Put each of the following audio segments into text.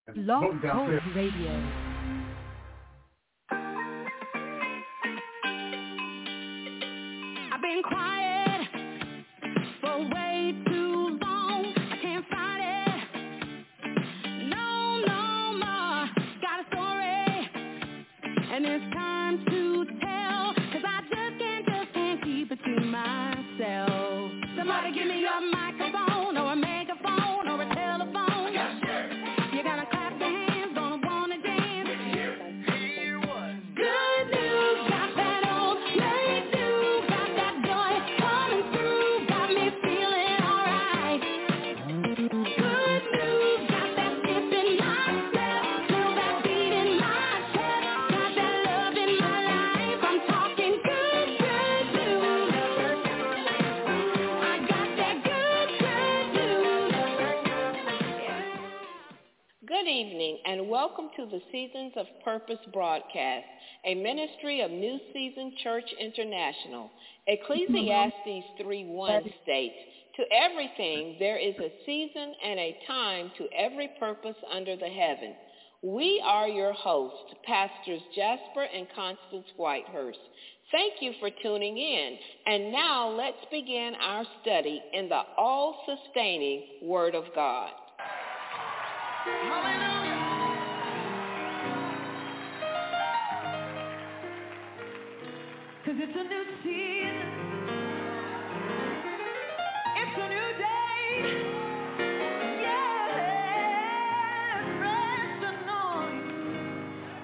Blog Talk Radio. I've been quiet for way too long. I can't fight it. No more. Got a story, and it's time to tell. 'Cause I just can't keep it to myself. Somebody give me a microphone or a megaphone or a telephone. You're gonna clap your hands, gonna wanna dance. Good news, got that old great news, got that joy coming through, got me feeling alright. Good news, got that skip in my step, feel that beat in my chest, got that love in my life. I'm talking good news. I got that good news. Good evening and welcome to the Seasons of Purpose broadcast, a ministry of New Season Church International. Ecclesiastes 3:1 states, "To everything there is a season and a time to every purpose under the heaven." We are your hosts, Pastors Jasper and Constance Whitehurst. Thank you for tuning in. And now let's begin our study in the all-sustaining Word of God. Cause it's a new season, it's a new day, yeah, fresh anointing,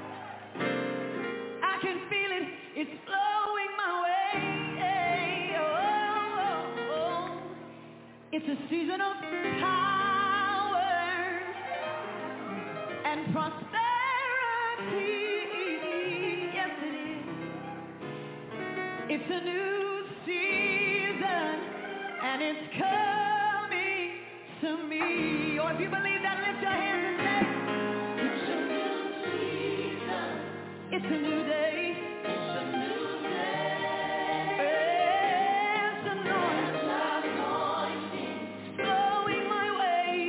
I can feel it, it's flowing my way, oh. It's a season of power and prosperity, yes it is. It's a new season, and it's coming to me. Or if you believe that, lift your hands and say, it's a new season, it's a new day, it's a new day. It's anointing, flowing my way,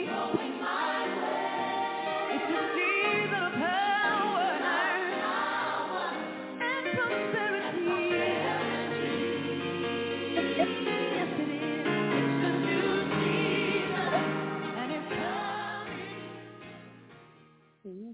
It's a season of power and prosperity. Yes, it is. It's a new season, and it's coming.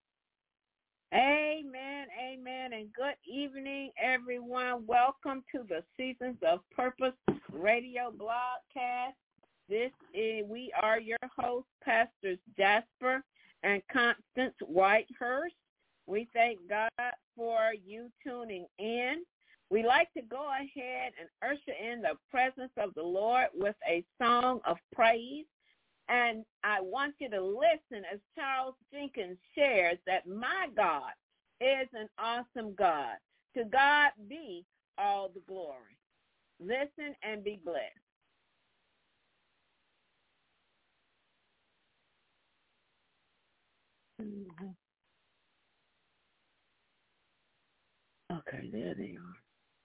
Amen, and good evening, everyone. Welcome to the Seasons of Purpose radio broadcast. We are your hosts, Pastors Jasper and Constance Whitehurst. We thank God for you tuning in. We like to go ahead and usher in the presence of the Lord with a song of praise. And I want you to listen as Charles Jenkins shares that my God is an awesome God. To God be all the glory. Listen and be blessed. Okay, there they are.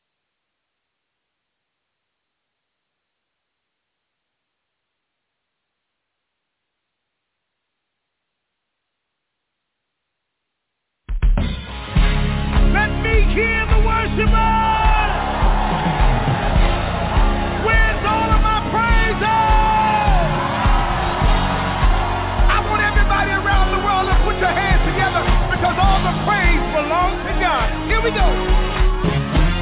Let me hear the worshipers. Where's all of my praises? I want everybody around the world to put your hands together because all the praise belongs to God. Here we go.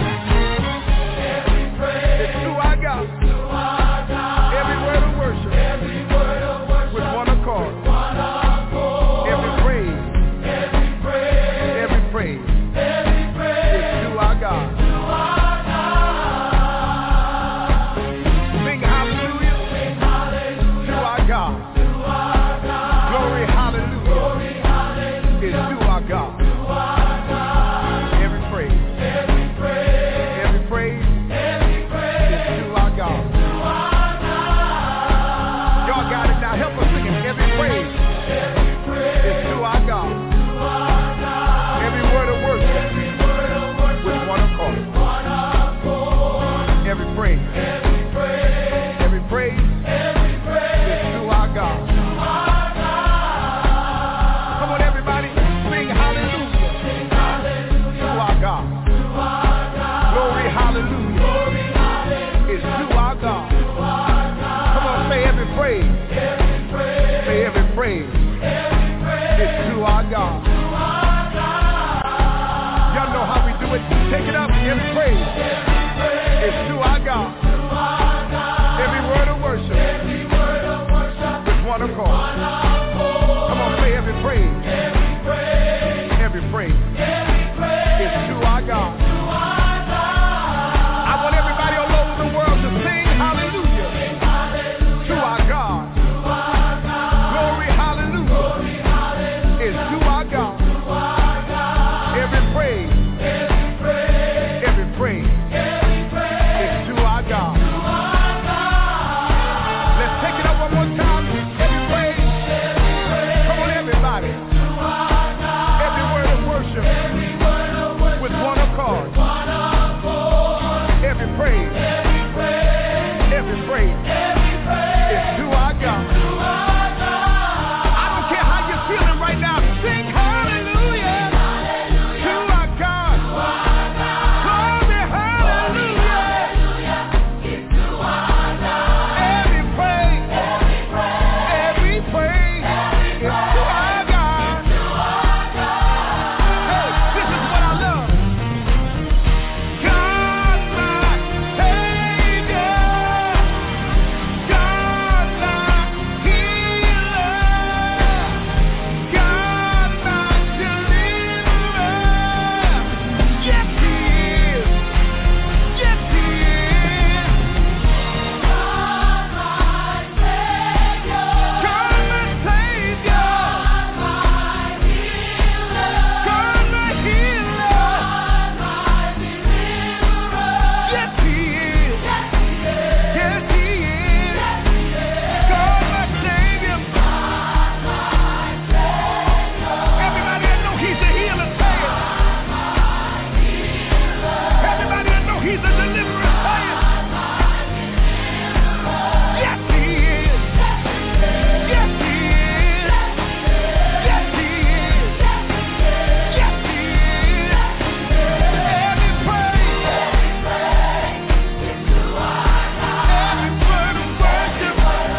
God. Y'all know how we do it. Take it up and praise. It's to our God. Every word of worship with one accord. Come on, say every praise. Every praise. It's to our God. I want everybody all over the world to sing hallelujah to our God. Glory, hallelujah. It's to our God. Every praise. Every praise. It's to our God. Let's take it up one more time. Every praise. Come on, everybody. Every word of worship with one accord. Every praise. Every praise. It's to our God. I don't care how you're feeling right now. Sing hallelujah to our God. Glory, hallelujah. Every praise. Every praise. It's to our God. Hey, this is what I love. God, my Savior. God, my healer. God, my deliverer. Yes, He is. Yes, He is. God, my Savior. God, my Savior. God, my healer. Yes, He is. Yes, He is. God, my Savior. Everybody that know He's a healer, say it. Everybody that know He's a deliverer, say it. Yes, He is. Yes, He is. Yes, He is. Yes, He is. Every praise. Every word of worship.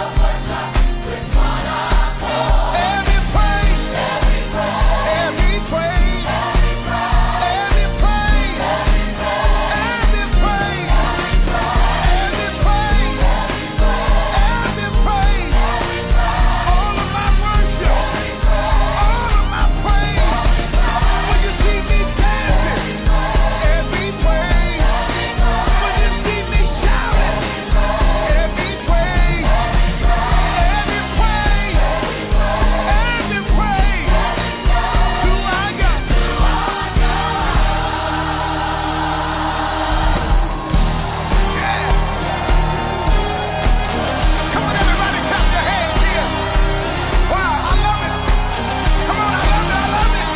Every praise. Every praise. Every praise. Every praise. Every praise. Every praise. All of my worship. All of my praise. When you see me dancing, every praise. When you see me shouting, every praise. Every praise. Every praise. To our God. Yeah. Come on, everybody, clap your hands here. Wow, I love it. Come on, I love it, I love it.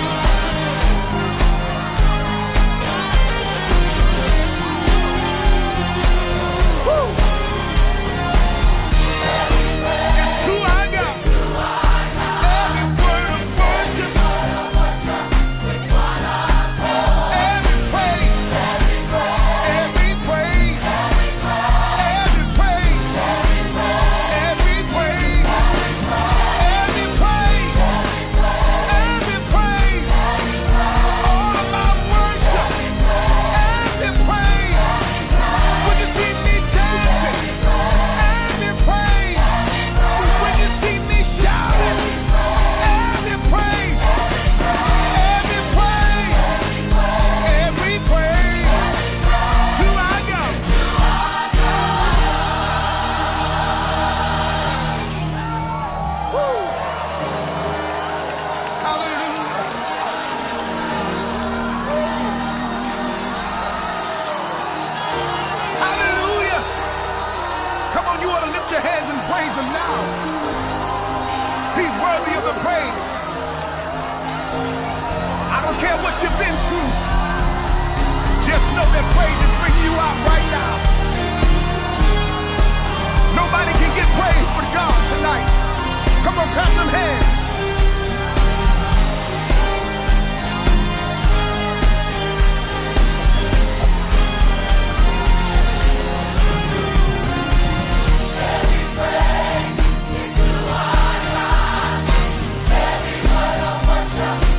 Woo. It's to our God. Every word of worship. Every praise. Every praise. Every praise. Every praise. Every praise. Every praise. All of my worship. Every praise. When you see me dancing. Every praise. When you see me shouting. Every praise. Every praise. Every praise. To our God. Woo. Hallelujah. Hallelujah. Come on, you ought to lift your hands and praise Him now. He's worthy of the praise. I don't care what you've been through. Just know that praise is bringing you out right now. Nobody can get praise but God tonight. Come on, clap them hands. Every praise is to our God. Every word of worship.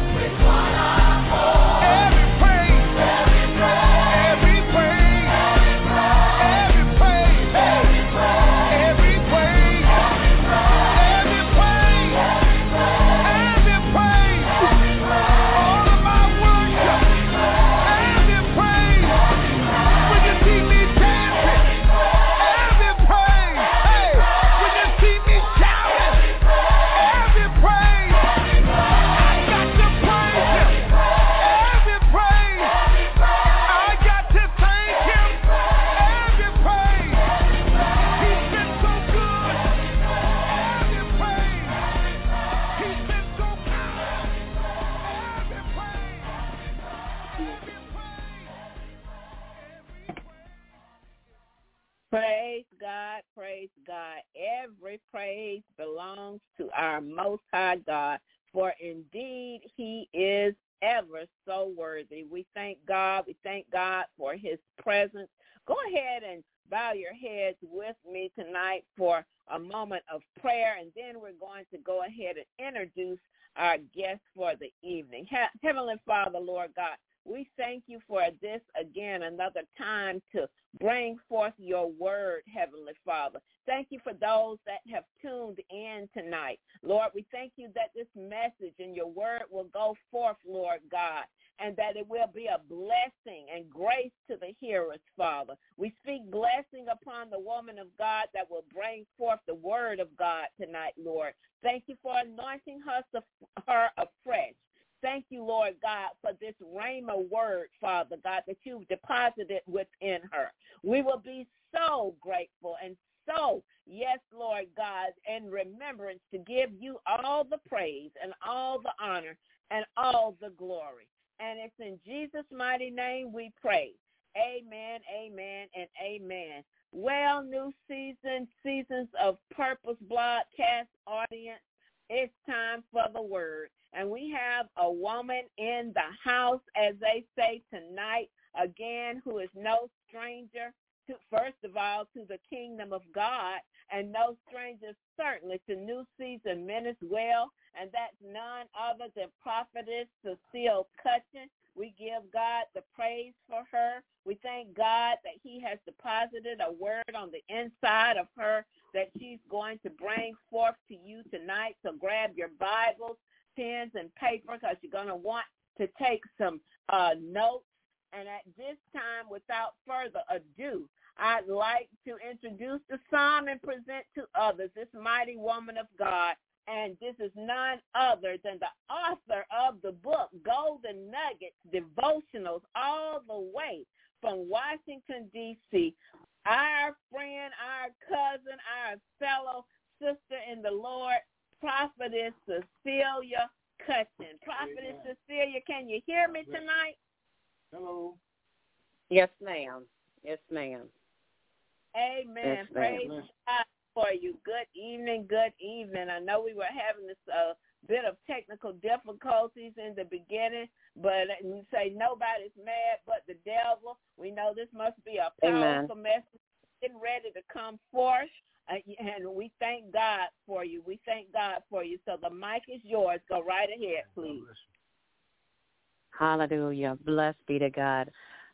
our Most High God, for indeed he is ever so worthy. We thank God. We thank God for his presence. Go ahead and bow your heads with me tonight for a moment of prayer, and then we're going to go ahead and introduce our guest for the evening. Heavenly Father, Lord God, we thank you for this again, another time to bring forth your word, Heavenly Father. Thank you for those that have tuned in tonight. Lord, we thank you that this message and your word will go forth, Lord God, and that it will be a blessing and grace to the hearers, Father. We speak blessing upon the woman of God that will bring forth the word of God tonight, Lord. Thank you for anointing her afresh. Thank you, Lord God, for this rhema word, Father God, that you've deposited within her. We will be so grateful and so, yes, Lord God, in remembrance to give you all the praise and all the honor and all the glory. And it's in Jesus' mighty name we pray. Amen, amen, and amen. Well, new season, Seasons of Purpose broadcast audience, it's time for the word. And we have a woman in the house, as they say tonight, again, who is no stranger to, first of all, to the kingdom of God, and no stranger certainly to New Season Men as well. And that's none other than Prophetess Cecile Cutchin. We give God the praise for her. We thank God that he has deposited a word on the inside of her that she's going to bring forth to you tonight. So grab your Bibles, pens, and paper, because you're going to want to take some notes. And at this time, without further ado, I'd like to introduce the psalm and present to others this mighty woman of God. And this is none other than the author of the book, Golden Nuggets Devotionals, all the way from Washington, D.C., our friend, our cousin, our fellow sister in the Lord, Prophetess Cecilia Cutchin. Prophetess Cecilia, can you hear me tonight? Hello. Yes, ma'am. Yes, ma'am. Amen. Yes, Praise God for you. Good evening. Good evening. I know we were having this bit of technical difficulties in the beginning, but we say nobody's mad but the devil. We know this must be a powerful message getting ready to come forth, and we thank God for you. We thank God for you. So the mic is yours. Go right ahead, please. Hallelujah. Blessed be to God.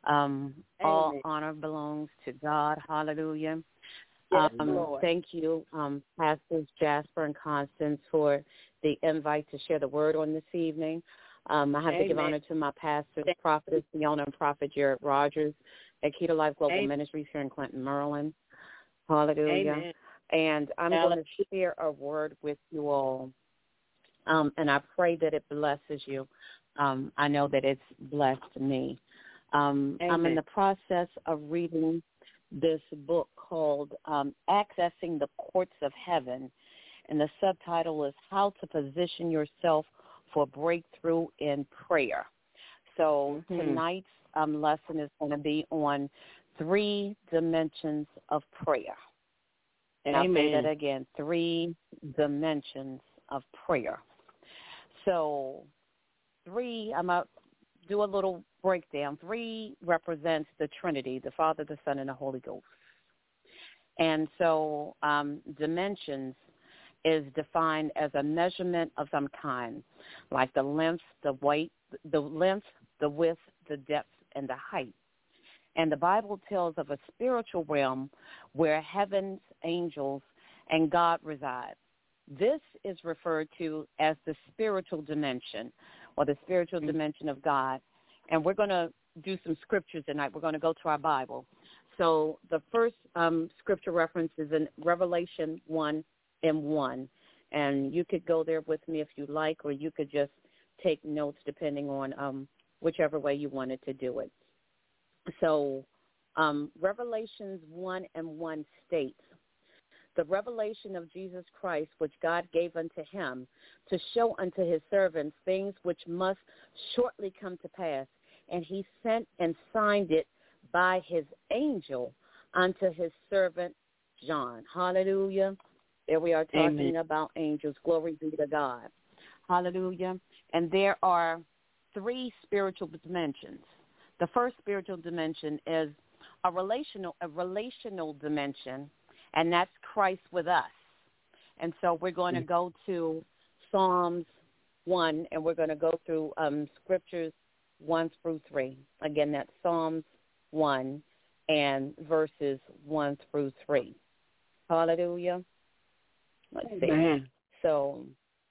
All honor belongs to God. Hallelujah. Yes, Lord. Thank you, Pastors Jasper and Constance, for the invite to share the word on this evening. I have to give honor to my pastors, Prophetess Fiona and Prophet Jared Rogers at Keto Life Global Ministries here in Clinton, Maryland. Hallelujah. Amen. And I'm going to share a word with you all, and I pray that it blesses you. I know that it's blessed me. I'm in the process of reading this book called Accessing the Courts of Heaven, and the subtitle is How to Position Yourself for Breakthrough in Prayer. So tonight's lesson is going to be on 3 dimensions of prayer. And I'll say that again, 3 dimensions of prayer. So 3, I'm going to do a little breakdown. 3 represents the Trinity, the Father, the Son, and the Holy Ghost. And so dimensions is defined as a measurement of some kind, like the length, the width, the depth, and the height. And the Bible tells of a spiritual realm where heaven's angels and God reside. This is referred to as the spiritual dimension, or the spiritual dimension of God. And we're going to do some scriptures tonight. We're going to go to our Bible. So the first scripture reference is in Revelation 1:1. And you could go there with me if you like, or you could just take notes depending on whichever way you wanted to do it. So Revelations 1:1 states, the revelation of Jesus Christ, which God gave unto him, to show unto his servants things which must shortly come to pass. And he sent and signed it by his angel unto his servant John. Hallelujah. There we are talking about angels. Glory be to God. Hallelujah. And there are 3 spiritual dimensions. The first spiritual dimension is a relational dimension, and that's Christ with us. And so we're going to go to Psalms 1, and we're going to go through scriptures 1 through 3. Again, that's Psalms 1 and verses 1 through 3. Hallelujah. Let's see. So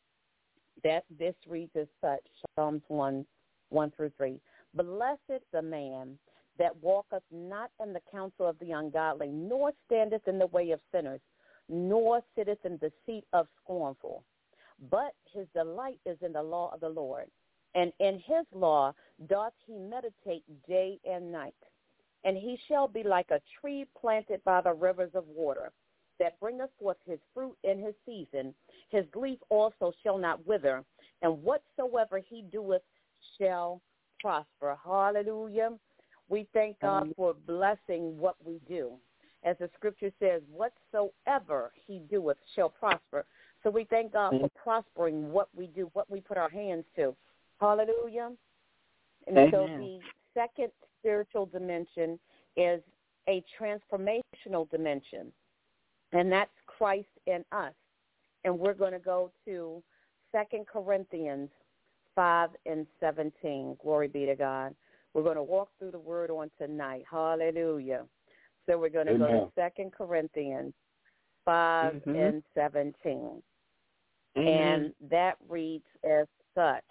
this reads as such, Psalms 1 through 3. Blessed the man that walketh not in the counsel of the ungodly, nor standeth in the way of sinners, nor sitteth in the seat of scornful. But his delight is in the law of the Lord, and in his law doth he meditate day and night. And he shall be like a tree planted by the rivers of water, that bringeth forth his fruit in his season. His leaf also shall not wither, and whatsoever he doeth shall prosper. Hallelujah. We thank God for blessing what we do. As the scripture says, whatsoever he doeth shall prosper. So we thank God for prospering what we do, what we put our hands to. Hallelujah. And so the second spiritual dimension is a transformational dimension, and that's Christ in us. And we're going to go to 2 Corinthians 5 and 17. Glory be to God. We're going to walk through the word on tonight. Hallelujah. So we're going to go to 2 Corinthians 5 and 17. And that reads as such.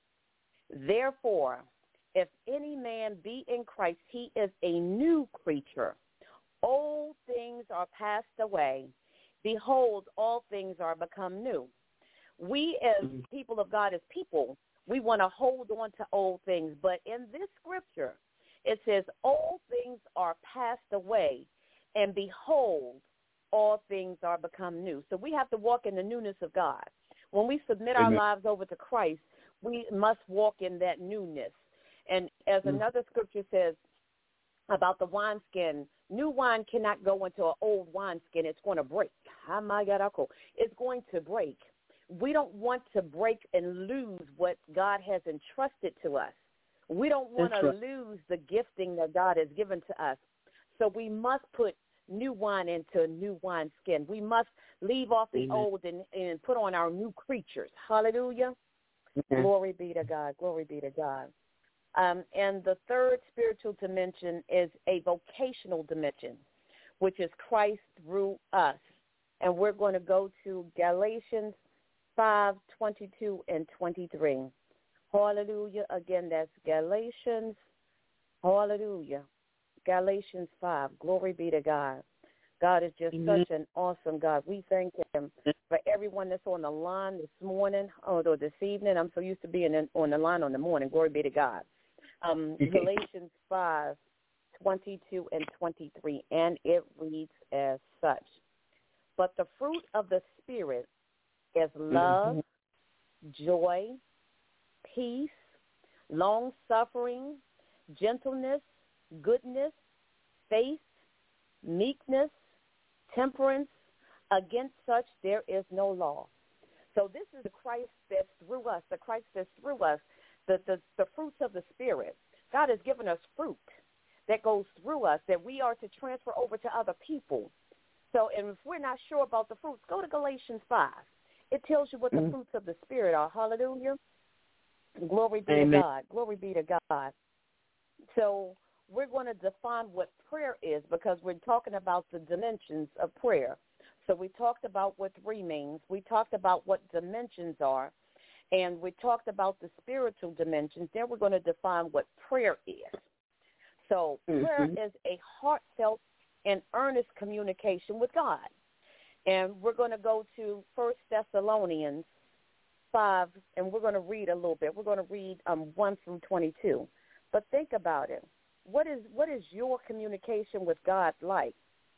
Therefore, if any man be in Christ, he is a new creature. Old things are passed away. Behold, all things are become new. We as people of God, as people, we want to hold on to old things. But in this scripture, it says, all things are passed away, and behold, all things are become new. So we have to walk in the newness of God. When we submit our lives over to Christ, we must walk in that newness. And as another scripture says about the wineskin, new wine cannot go into an old wineskin. It's going to break. It's going to break. We don't want to break and lose what God has entrusted to us. We don't want to lose the gifting that God has given to us. So we must put new wine into a new wineskin. We must leave off the old and put on our new creatures. Hallelujah. Glory be to God. Glory be to God. And the third spiritual dimension is a vocational dimension, which is Christ through us. And we're going to go to Galatians 5:22 and 23. Hallelujah. Again, that's Galatians. Hallelujah. Galatians 5. Glory be to God. God is just such an awesome God. We thank him for everyone that's on the line this morning or this evening. I'm so used to being on the line on the morning. Glory be to God. Galatians 5:22 and 23, and it reads as such. But the fruit of the Spirit is love, joy, peace, long-suffering, gentleness, goodness, faith, meekness, temperance. Against such there is no law. So this is the Christ that's through us, the Christ that's through us, the fruits of the Spirit. God has given us fruit that goes through us that we are to transfer over to other people. So and if we're not sure about the fruits, go to Galatians 5. It tells you what the fruits of the Spirit are. Hallelujah. Glory be to God. Glory be to God. So we're going to define what prayer is because we're talking about the dimensions of prayer. So we talked about what 3 means. We talked about what dimensions are. And we talked about the spiritual dimensions. Then we're going to define what prayer is. So prayer is a heartfelt and earnest communication with God. And we're going to go to 1 Thessalonians 5, and we're going to read a little bit. We're going to read 1 through 22. But think about it. What is your communication with God like?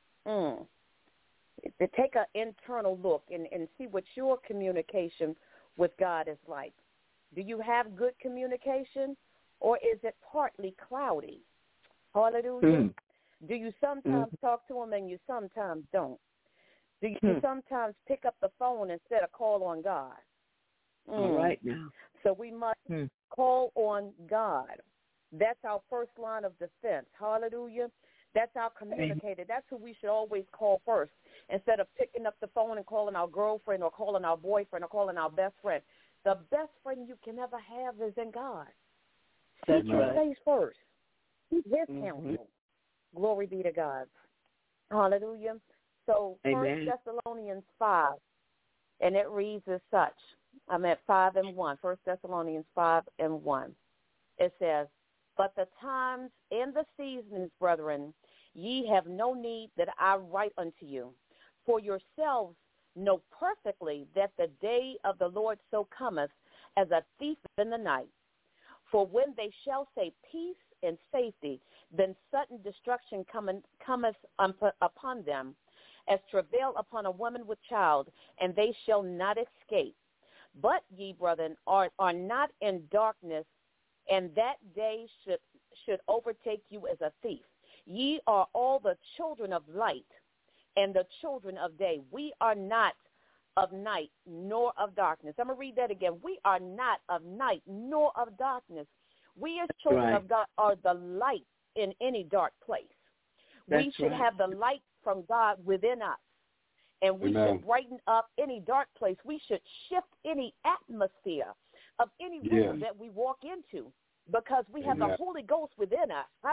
Take an internal look and see what your communication with God is like. Do you have good communication, or is it partly cloudy? Hallelujah. Do you sometimes talk to him and you sometimes don't? Do you sometimes pick up the phone instead of call on God? All right now. So we must call on God. That's our first line of defense. Hallelujah. That's our communicator. That's who we should always call first instead of picking up the phone and calling our girlfriend or calling our boyfriend or calling our best friend. The best friend you can ever have is in God. Seek His face first. Seek His counsel. Glory be to God. Hallelujah. So 1 Thessalonians 5, and it reads as such. I'm at 5 and 1. 1 Thessalonians 5 and 1. It says, but the times and the seasons, brethren, ye have no need that I write unto you. For yourselves know perfectly that the day of the Lord so cometh as a thief in the night. For when they shall say peace and safety, then sudden destruction cometh upon them, as travail upon a woman with child, and they shall not escape. But ye, brethren, are not in darkness, and that day should overtake you as a thief. Ye are all the children of light and the children of day. We are not of night nor of darkness. I'm going to read that again. We are not of night nor of darkness. We as children of God are the light in any dark place. We should have the light from God within us, and we should brighten up any dark place. We should shift any atmosphere of any room that we walk into, because we have the Holy Ghost within us.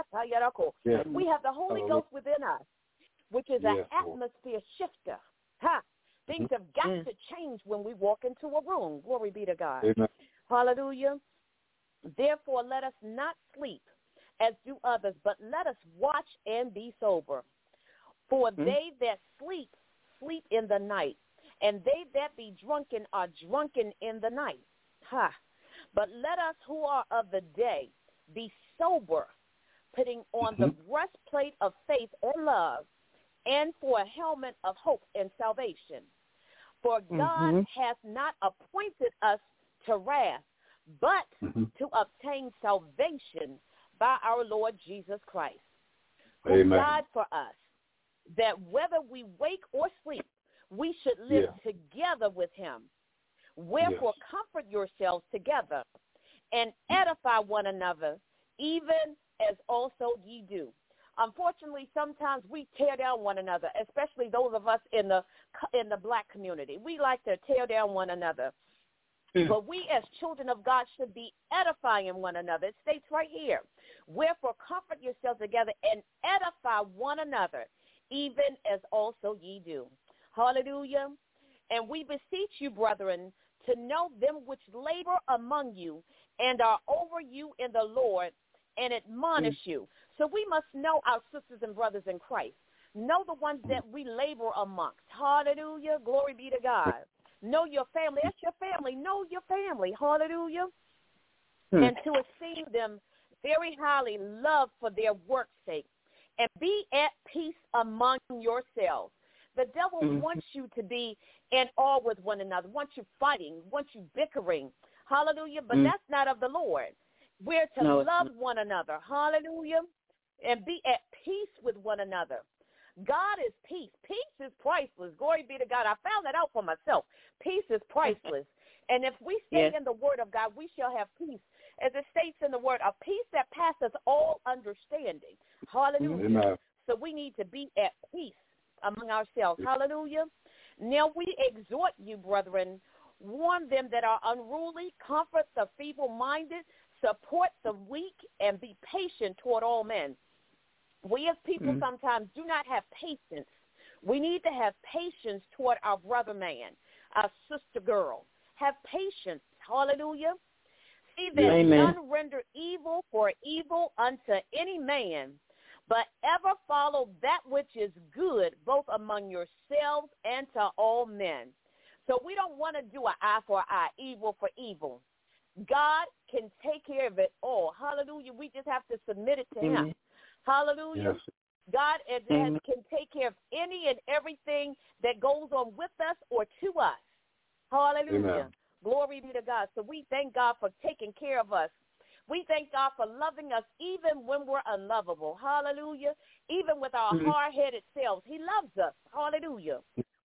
We have the Holy Ghost within us, which is an atmosphere shifter. Things have got to change when we walk into a room. Glory be to God. Amen. Hallelujah. Therefore, let us not sleep as do others, but let us watch and be sober. For they that sleep, sleep in the night, and they that be drunken are drunken in the night. But let us who are of the day be sober, putting on the breastplate of faith and love, and for a helmet of hope and salvation. For God hath not appointed us to wrath, but to obtain salvation by our Lord Jesus Christ, who died for us, that whether we wake or sleep, we should live together with him. Wherefore comfort yourselves together and edify one another, even as also ye do. Unfortunately, sometimes we tear down one another, especially those of us in the black community. We like to tear down one another. But we as children of God should be edifying one another. It states right here, wherefore comfort yourselves together and edify one another, even as also ye do. Hallelujah. And we beseech you, brethren, to know them which labor among you and are over you in the Lord, and admonish you. So we must know our sisters and brothers in Christ. Know the ones that we labor amongst. Hallelujah. Glory be to God. Know your family. That's your family. Know your family. Hallelujah. And to esteem them very highly, love for their work's sake, and be at peace among yourselves. The devil wants you to be in awe with one another, wants you fighting, wants you bickering. Hallelujah. But that's not of the Lord. We're to love one another. Hallelujah. And be at peace with one another. God is peace. Peace is priceless. Glory be to God. I found that out for myself. Peace is priceless. And if we stay in the word of God, we shall have peace. As it states in the word, a peace that passes all understanding. Hallelujah. Amen. So we need to be at peace among ourselves. Hallelujah. Now we exhort you, brethren, warn them that are unruly, comfort the feeble-minded, support the weak, and be patient toward all men. We as people sometimes do not have patience. We need to have patience toward our brother man, our sister girl. Have patience. Hallelujah. See that none render evil for evil unto any man, but ever follow that which is good, both among yourselves and to all men. So we don't want to do an eye for eye, evil for evil. God can take care of it all. Hallelujah. We just have to submit it to him. Hallelujah. Yes. God can take care of any and everything that goes on with us or to us. Hallelujah. Amen. Glory be to God. So we thank God for taking care of us. We thank God for loving us even when we're unlovable. Hallelujah. Even with our hard-headed selves, he loves us. Hallelujah.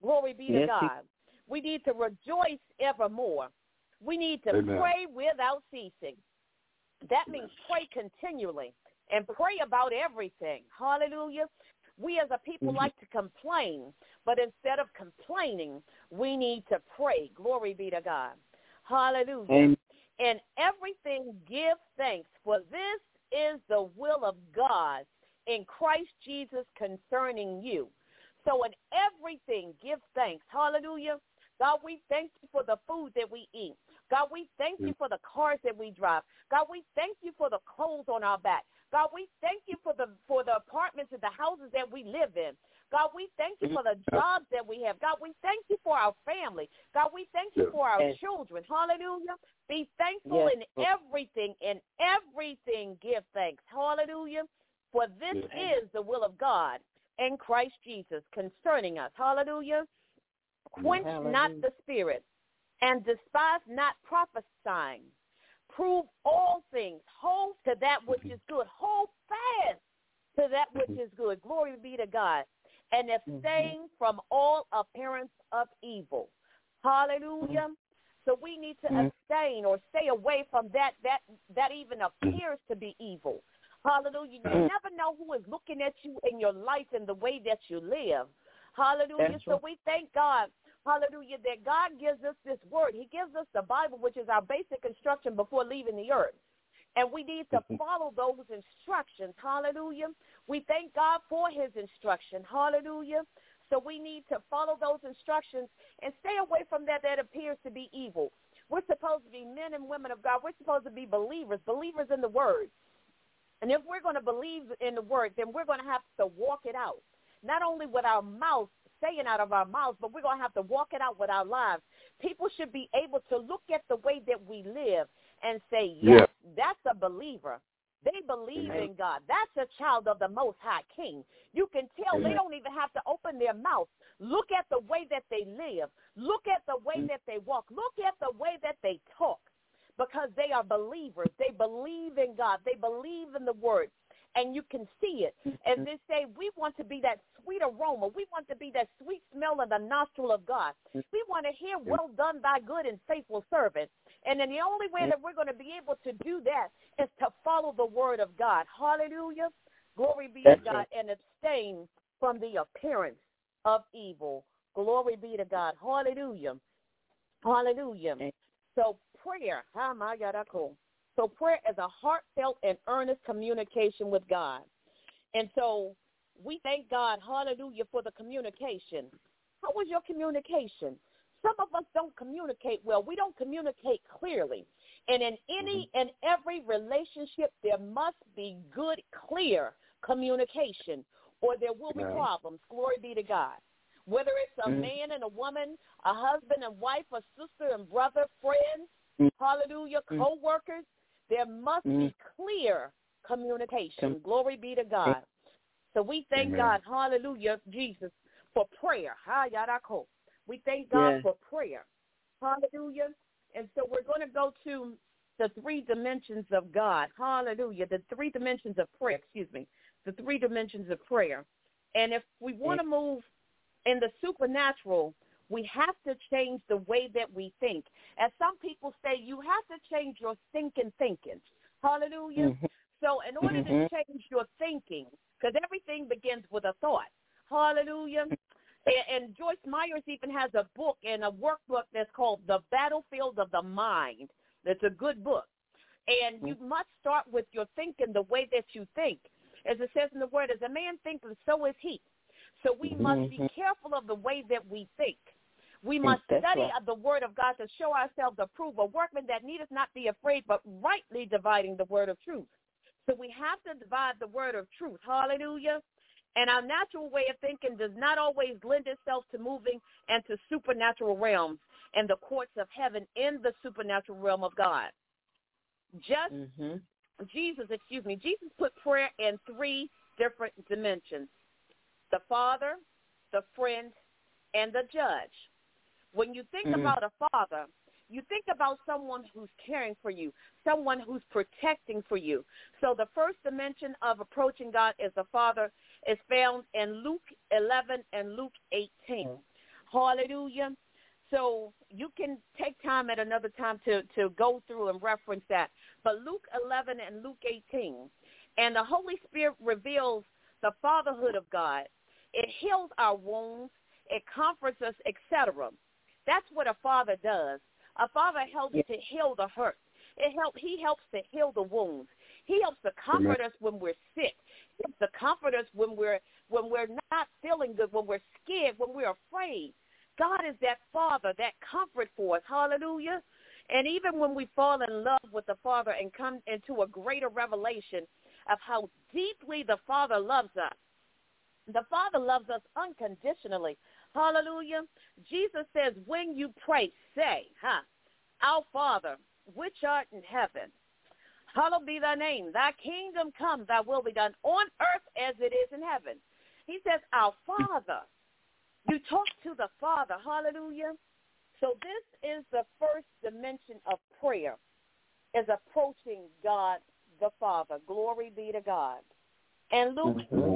Glory be to God. We need to rejoice evermore. We need to pray without ceasing. That means pray continually and pray about everything. Hallelujah. We as a people like to complain, but instead of complaining, we need to pray. Glory be to God. Hallelujah. Amen. In everything, give thanks, for this is the will of God in Christ Jesus concerning you. So in everything, give thanks. Hallelujah. God, we thank you for the food that we eat. God, we thank you for the cars that we drive. God, we thank you for the clothes on our back. God, we thank you for the apartments and the houses that we live in. God, we thank you for the jobs that we have. God, we thank you for our family. God, we thank you for our children. Hallelujah. Be thankful in everything. In everything, give thanks. Hallelujah. For this is the will of God in Christ Jesus concerning us. Hallelujah. Quench not the spirit, and despise not prophesying. Prove all things. Hold to that which is good. Hold fast to that which is good. Glory be to God. And abstain from all appearance of evil. Hallelujah. So we need to abstain or stay away from that even appears to be evil. Hallelujah. You never know who is looking at you in your life and the way that you live. Hallelujah. So we thank God, hallelujah, that God gives us this word. He gives us the Bible, which is our basic instruction before leaving the earth. And we need to follow those instructions. Hallelujah. We thank God for his instruction. Hallelujah. So we need to follow those instructions and stay away from that appears to be evil. We're supposed to be men and women of God. We're supposed to be believers in the word. And if we're going to believe in the word, then we're going to have to walk it out. Not only with our mouth, saying out of our mouths, but we're going to have to walk it out with our lives. People should be able to look at the way that we live and say, yes, that's a believer. They believe in God. That's a child of the Most High King. You can tell they don't even have to open their mouth. Look at the way that they live. Look at the way that they walk. Look at the way that they talk, because they are believers. They believe in God. They believe in the word. And you can see it. And they say, we want to be that sweet aroma. We want to be that sweet smell in the nostril of God. We want to hear, well done, thy good and faithful servant. And then the only way that we're going to be able to do that is to follow the word of God. Hallelujah. Glory be to God. And abstain from the appearance of evil. Glory be to God. Hallelujah. Hallelujah. So prayer. So prayer is a heartfelt and earnest communication with God. And so we thank God, hallelujah, for the communication. How was your communication? Some of us don't communicate well. We don't communicate clearly. And in any and every relationship, there must be good, clear communication, or there will be problems. Glory be to God. Whether it's a man and a woman, a husband and wife, a sister and brother, friends, hallelujah, co-workers, there must be clear communication. Glory be to God. So we thank God, hallelujah, Jesus, for prayer. We thank God for prayer. Hallelujah. And so we're going to go to the 3 dimensions of God. Hallelujah. The 3 dimensions of prayer, the 3 dimensions of prayer. And if we want to move in the supernatural, we have to change the way that we think. As some people say, you have to change your thinking. Hallelujah. So in order to change your thinking, because everything begins with a thought. Hallelujah. And Joyce Myers even has a book and a workbook that's called The Battlefield of the Mind. That's a good book. And you must start with your thinking the way that you think. As it says in the word, as a man thinketh, so is he. So we must be careful of the way that we think. We must study the word of God to show ourselves approved, a workman that needeth not be afraid, but rightly dividing the word of truth. So we have to divide the word of truth. Hallelujah. And our natural way of thinking does not always lend itself to moving into supernatural realms and the courts of heaven in the supernatural realm of God. Jesus put prayer in 3 different dimensions: the Father, the friend, and the judge. When you think about a father, you think about someone who's caring for you, someone who's protecting for you. So the first dimension of approaching God as a father is found in Luke 11 and Luke 18. Hallelujah. So you can take time at another time to go through and reference that. But Luke 11 and Luke 18, and the Holy Spirit reveals the fatherhood of God. It heals our wounds. It comforts us, etc. That's what a father does. A father helps to heal the hurt. He helps to heal the wounds. He helps to comfort us when we're sick. He helps to comfort us when we're not feeling good, when we're scared, when we're afraid. God is that Father, that comfort for us. Hallelujah. And even when we fall in love with the Father and come into a greater revelation of how deeply the Father loves us, the Father loves us unconditionally. Hallelujah. Jesus says, when you pray, say, Our Father, which art in heaven, hallowed be thy name. Thy kingdom come, thy will be done on earth as it is in heaven. He says, Our Father. You talk to the Father. Hallelujah. So this is the first dimension of prayer, is approaching God the Father. Glory be to God. And Luke 11,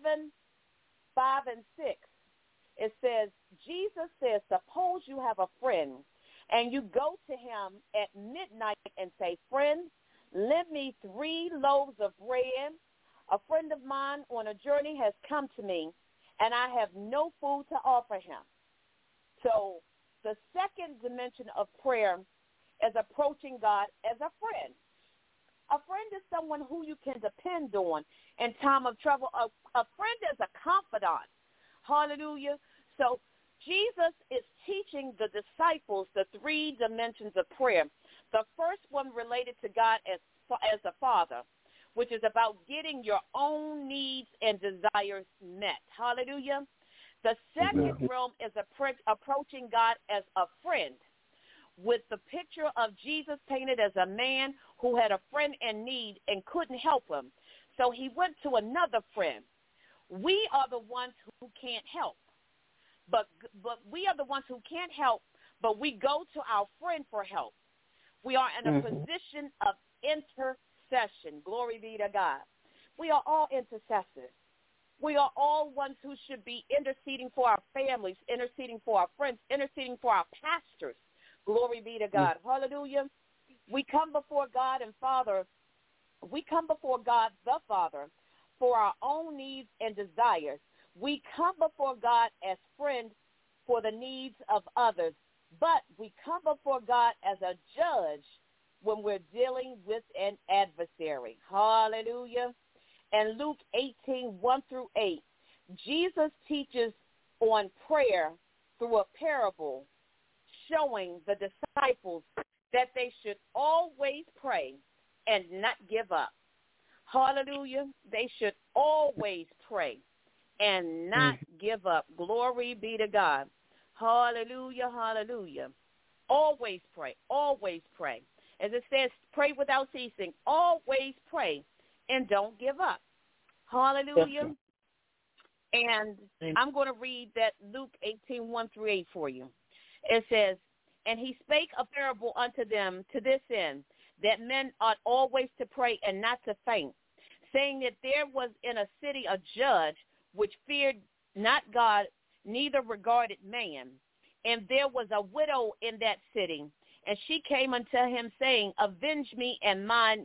5 and 6, it says, Jesus says, suppose you have a friend and you go to him at midnight and say, friend, lend me 3 loaves of bread. A friend of mine on a journey has come to me, and I have no food to offer him. So the second dimension of prayer is approaching God as a friend. A friend is someone who you can depend on in time of trouble. A friend is a confidant. Hallelujah. So Jesus is teaching the disciples the 3 dimensions of prayer. The first one related to God as a father, which is about getting your own needs and desires met. Hallelujah. The second realm is approaching God as a friend, with the picture of Jesus painted as a man who had a friend in need and couldn't help him. So he went to another friend. We are the ones who can't help. But we are the ones who can't help, but we go to our friend for help. We are in a position of intercession. Glory be to God. We are all intercessors. We are all ones who should be interceding for our families, interceding for our friends, interceding for our pastors. Glory be to God. Hallelujah. We come before God and Father. We come before God the Father for our own needs and desires. We come before God as friends for the needs of others. But we come before God as a judge when we're dealing with an adversary. Hallelujah. And Luke 18, 1 through 8, Jesus teaches on prayer through a parable, showing the disciples that they should always pray and not give up. Hallelujah. They should always pray and not give up. Glory be to God. Hallelujah, hallelujah. Always pray, always pray. As it says, pray without ceasing. Always pray and don't give up. Hallelujah. And I'm going to read that Luke 18, 1 through 8 for you. It says, and he spake a parable unto them to this end, that men ought always to pray and not to faint, saying that there was in a city a judge which feared not God, neither regarded man. And there was a widow in that city, and she came unto him, saying, avenge me of mine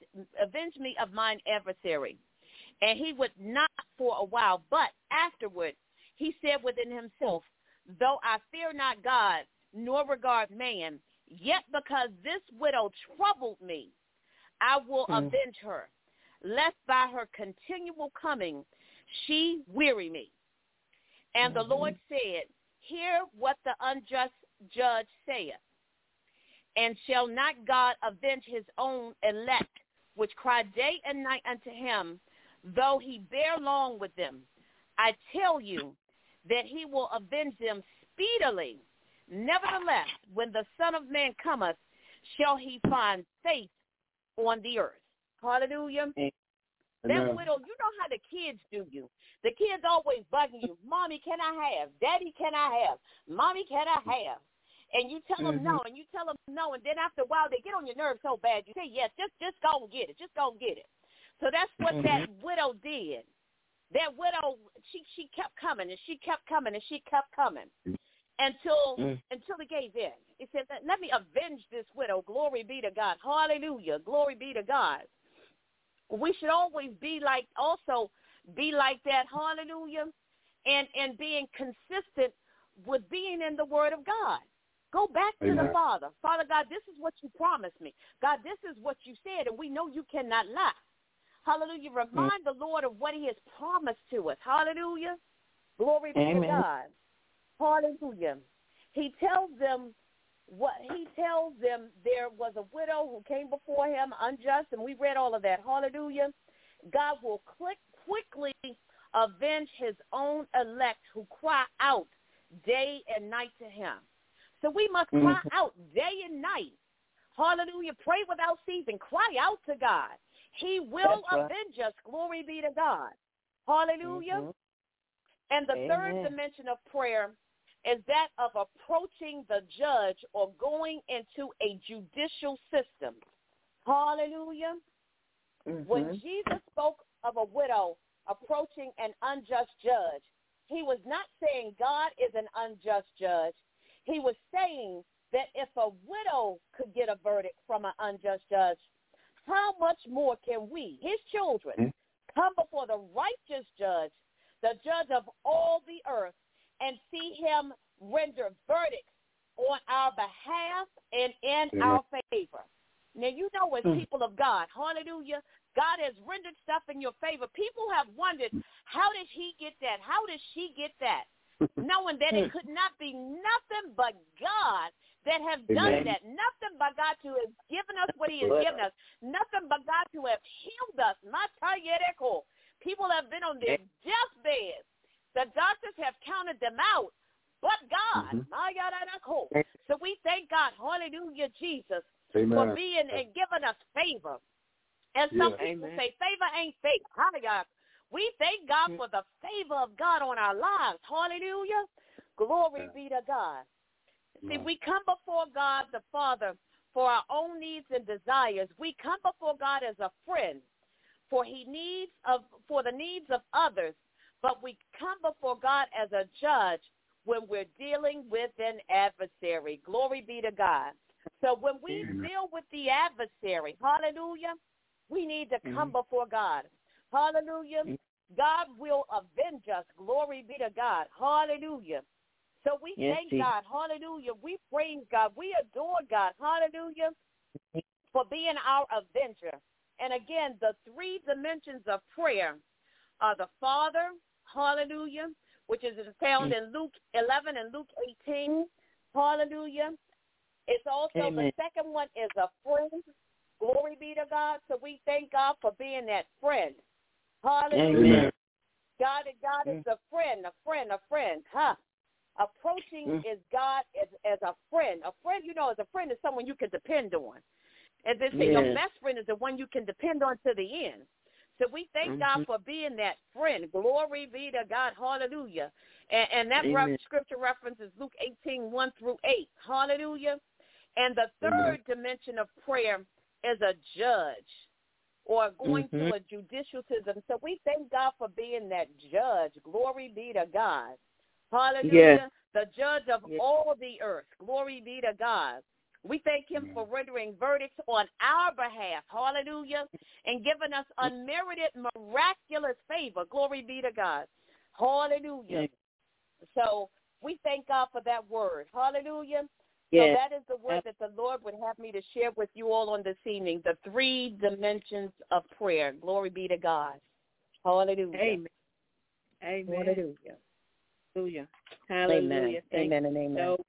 adversary. And he would not for a while, but afterward he said within himself, though I fear not God, nor regard man, yet because this widow troubled me, I will avenge her, lest by her continual coming she weary me. And the Lord said, hear what the unjust judge saith. And shall not God avenge his own elect, which cry day and night unto him, though he bear long with them? I tell you that he will avenge them speedily. Nevertheless, when the Son of Man cometh, shall he find faith on the earth? Hallelujah. That widow, you know how the kids do you. The kids always bugging you. Mommy, can I have? Daddy, can I have? Mommy, can I have? And you tell them no, and you tell them no, and then after a while they get on your nerves so bad you say yes, just go and get it, just go and get it. So that's what that widow did. That widow, she kept coming, and she kept coming, and she kept coming. until he gave in. He said, let me avenge this widow. Glory be to God. Hallelujah. Glory be to God. We should always be like that. Hallelujah. And being consistent with being in the Word of God. Go back to the Father. Father God, this is what you promised me. God, this is what you said, and we know you cannot lie. Hallelujah. Remind the Lord of what he has promised to us. Hallelujah. Glory be to God. Hallelujah. He tells them there was a widow who came before him unjust, and we read all of that. Hallelujah. God will quickly avenge his own elect who cry out day and night to him. So we must cry out day and night. Hallelujah. Pray without ceasing. Cry out to God. He will avenge us. Glory be to God. Hallelujah. And the third dimension of prayer is that of approaching the judge or going into a judicial system. Hallelujah. When Jesus spoke of a widow approaching an unjust judge, he was not saying God is an unjust judge. He was saying that if a widow could get a verdict from an unjust judge, how much more can we, his children, come before the righteous judge, the judge of all the earth, and see him render verdicts on our behalf and in our favor? Now, you know, as people of God, hallelujah, God has rendered stuff in your favor. People have wondered, how did he get that? How did she get that? Knowing that it could not be nothing but God that have done that. Nothing but God to have given us what he has given us. Nothing but God to have healed us. People have been on their deathbeds. The doctors have counted them out, but God. So we thank God, hallelujah, Jesus, for being and giving us favor. And some people say favor ain't favor. Hallelujah. We thank God for the favor of God on our lives. Hallelujah. Glory be to God. See, we come before God the Father for our own needs and desires. We come before God as a friend for the needs of others. But we come before God as a judge when we're dealing with an adversary. Glory be to God. So when we deal with the adversary, hallelujah, we need to come before God. Hallelujah. God will avenge us. Glory be to God. Hallelujah. So we thank God. Hallelujah. We praise God. We adore God. Hallelujah. For being our avenger. And again, the three dimensions of prayer are the Father, hallelujah, which is found in Luke 11 and Luke 18. Hallelujah. It's also the second one is a friend. Glory be to God. So we thank God for being that friend. Hallelujah. God is a friend. Approaching is God as a friend. A friend, you know, as a friend is someone you can depend on. As they say, your best friend is the one you can depend on to the end. So we thank God for being that friend. Glory be to God. Hallelujah. And that scripture reference is Luke 18, 1 through 8. Hallelujah. And the third dimension of prayer is a judge or going to a judicial system. So we thank God for being that judge. Glory be to God. Hallelujah. The judge of all the earth. Glory be to God. We thank him for rendering verdicts on our behalf. Hallelujah. And giving us unmerited, miraculous favor. Glory be to God. Hallelujah. So we thank God for that word. Hallelujah. So that is the word that the Lord would have me to share with you all on this evening. The three dimensions of prayer. Glory be to God. Hallelujah. Amen. Hallelujah. Hallelujah. Hallelujah. Amen and amen. So,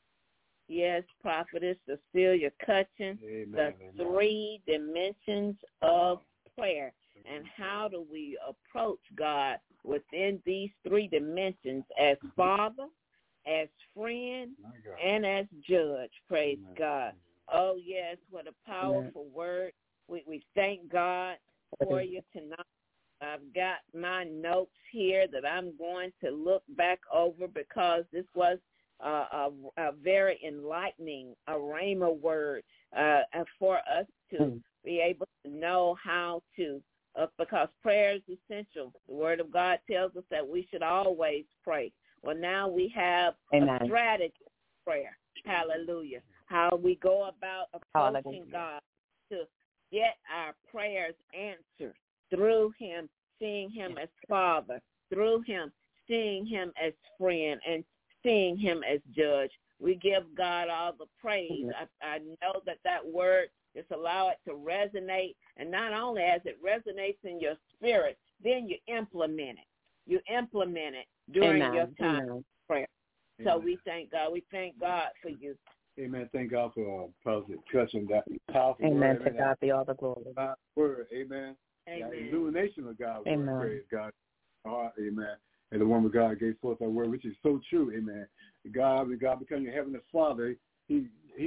yes, Prophetess Cecilia Cutchin, the three dimensions of prayer. And how do we approach God within these three dimensions as Father, as friend, and as judge? Praise God. Oh, yes, what a powerful word. We thank God for you tonight. I've got my notes here that I'm going to look back over because this was a very enlightening, a rhema word for us to be able to know how to, because prayer is essential. The Word of God tells us that we should always pray. Well, now we have a strategy prayer. Hallelujah. How we go about approaching God to get our prayers answered through him, seeing him as Father, through him, seeing him as friend, and seeing him as judge. We give God all the praise. I know that word, just allow it to resonate, and not only as it resonates in your spirit, then you implement it. You implement it during your time of prayer. Amen. So we thank God. We thank God for you. Amen. Thank God for positive touching that powerful word. Amen. To God be all the glory. Word. Amen. Amen. The illumination of God's word. Praise God. Amen. And the woman of God gave forth that word, which is so true. Amen. God becoming your heavenly Father, he's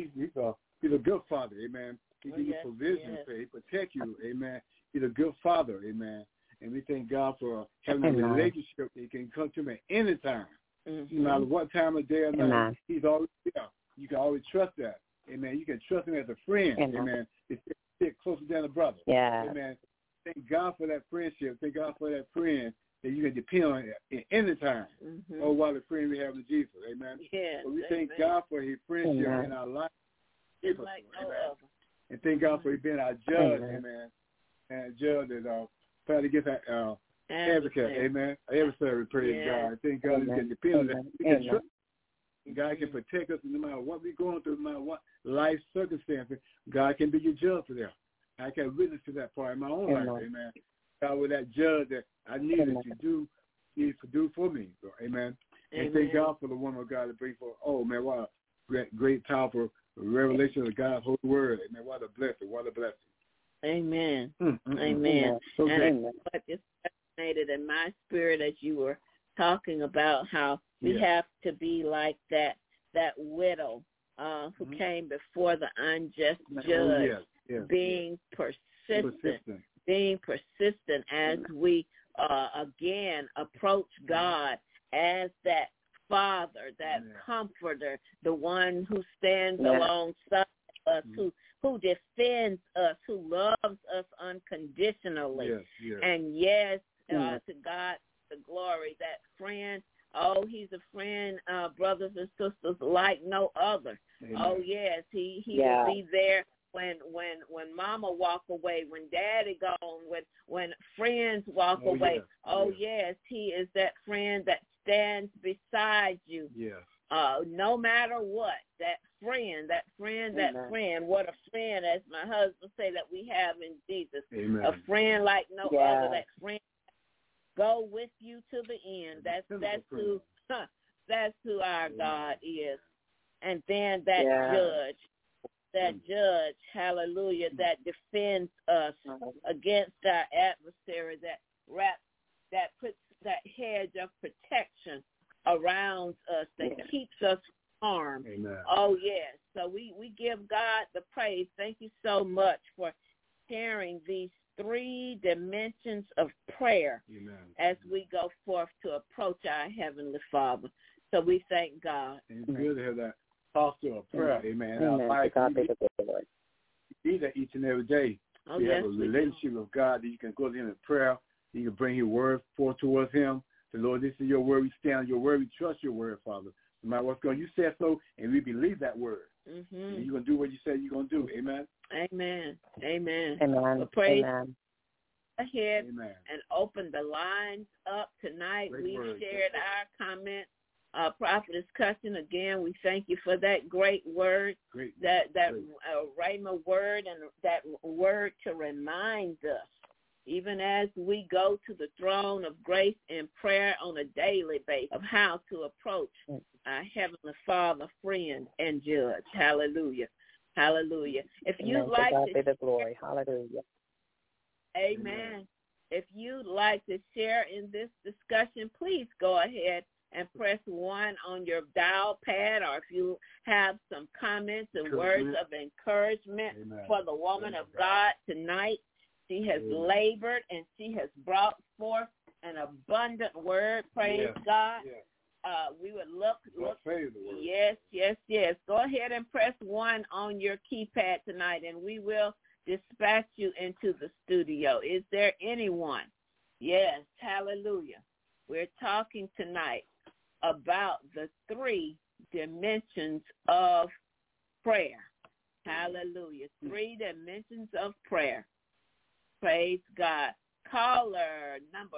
a good Father. Amen. He gives you provision. He protect you. Amen. He's a good Father. Amen. And we thank God for having a relationship. He can come to me anytime. No matter what time of day or night, he's always there. You can always trust that. Amen. You can trust him as a friend. Amen. It's closer than a brother. Yeah. Amen. Thank God for that friendship. Thank God for that friend that you can depend on at any time. Oh, what a friend we have in Jesus. Amen. Yes, so we thank God for his friendship in our life. Like no other. And thank God for being our judge. Amen. And judge is trying to get that advocate. Amen. Adversary. Praise God. Thank God we can depend on that. We can trust. God can protect us no matter what we're going through, no matter what life circumstances. God can be your judge for that. I can witness to that part in my own life. Amen. God was that judge that I needed to do for me. Amen. And thank God for the woman of God to bring for. Oh man, what a great powerful revelation of God's holy word. Amen. What a blessing. What a blessing. Amen. Amen. And what just resonated in my spirit as you were talking about how we have to be like that widow who came before the unjust judge, being persistent, as we again approach God as that Father, that Comforter, the one who stands alongside us, who defends us, who loves us unconditionally. And to God the glory, that friend. Oh, he's a friend, brothers and sisters, like no other. Amen. Oh, yes, he will be there when mama walk away, when daddy gone, when friends walk away. Yes, he is that friend that stands beside you. No matter what, that friend. What a friend, as my husband say, that we have in Jesus. Amen. A friend like no other, that friend go with you to the end. That's who our God is. And then that judge, hallelujah, that defends us against our adversary, that puts that hedge of protection around us, that keeps us harmed. Oh yes. So we give God the praise. Thank you so much for sharing these 3 dimensions of prayer as we go forth to approach our Heavenly Father. So we thank God. And it's good to have that posture of prayer. Amen. Our life, we need that each and every day. We have a relationship with God that you can go to him in prayer. You can bring your word forth towards him. The Lord, this is your word. We stand on your word. We trust your word, Father. No matter what's going on, you said so, and we believe that word. And you're going to do what you said you're going to do. Amen. Amen. Amen. Amen. Praise ahead and open the lines up tonight. We shared our comment. Prophetess Custon, again, we thank you for that great word, that Rhema word, and that word to remind us, even as we go to the throne of grace in prayer on a daily basis, of how to approach our Heavenly Father, friend, and judge. Hallelujah. Hallelujah. If you'd like to the glory. Hallelujah. Amen. If you'd like to share in this discussion, please go ahead and press 1 on your dial pad, or if you have some comments and words of encouragement for the woman of God tonight. She has labored and she has brought forth an abundant word. Praise God. We would look. Yes. Go ahead and press 1 on your keypad tonight, and we will dispatch you into the studio. Is there anyone? Yes. Hallelujah. We're talking tonight about the 3 dimensions of prayer. Hallelujah. 3 dimensions of prayer. Praise God. Caller number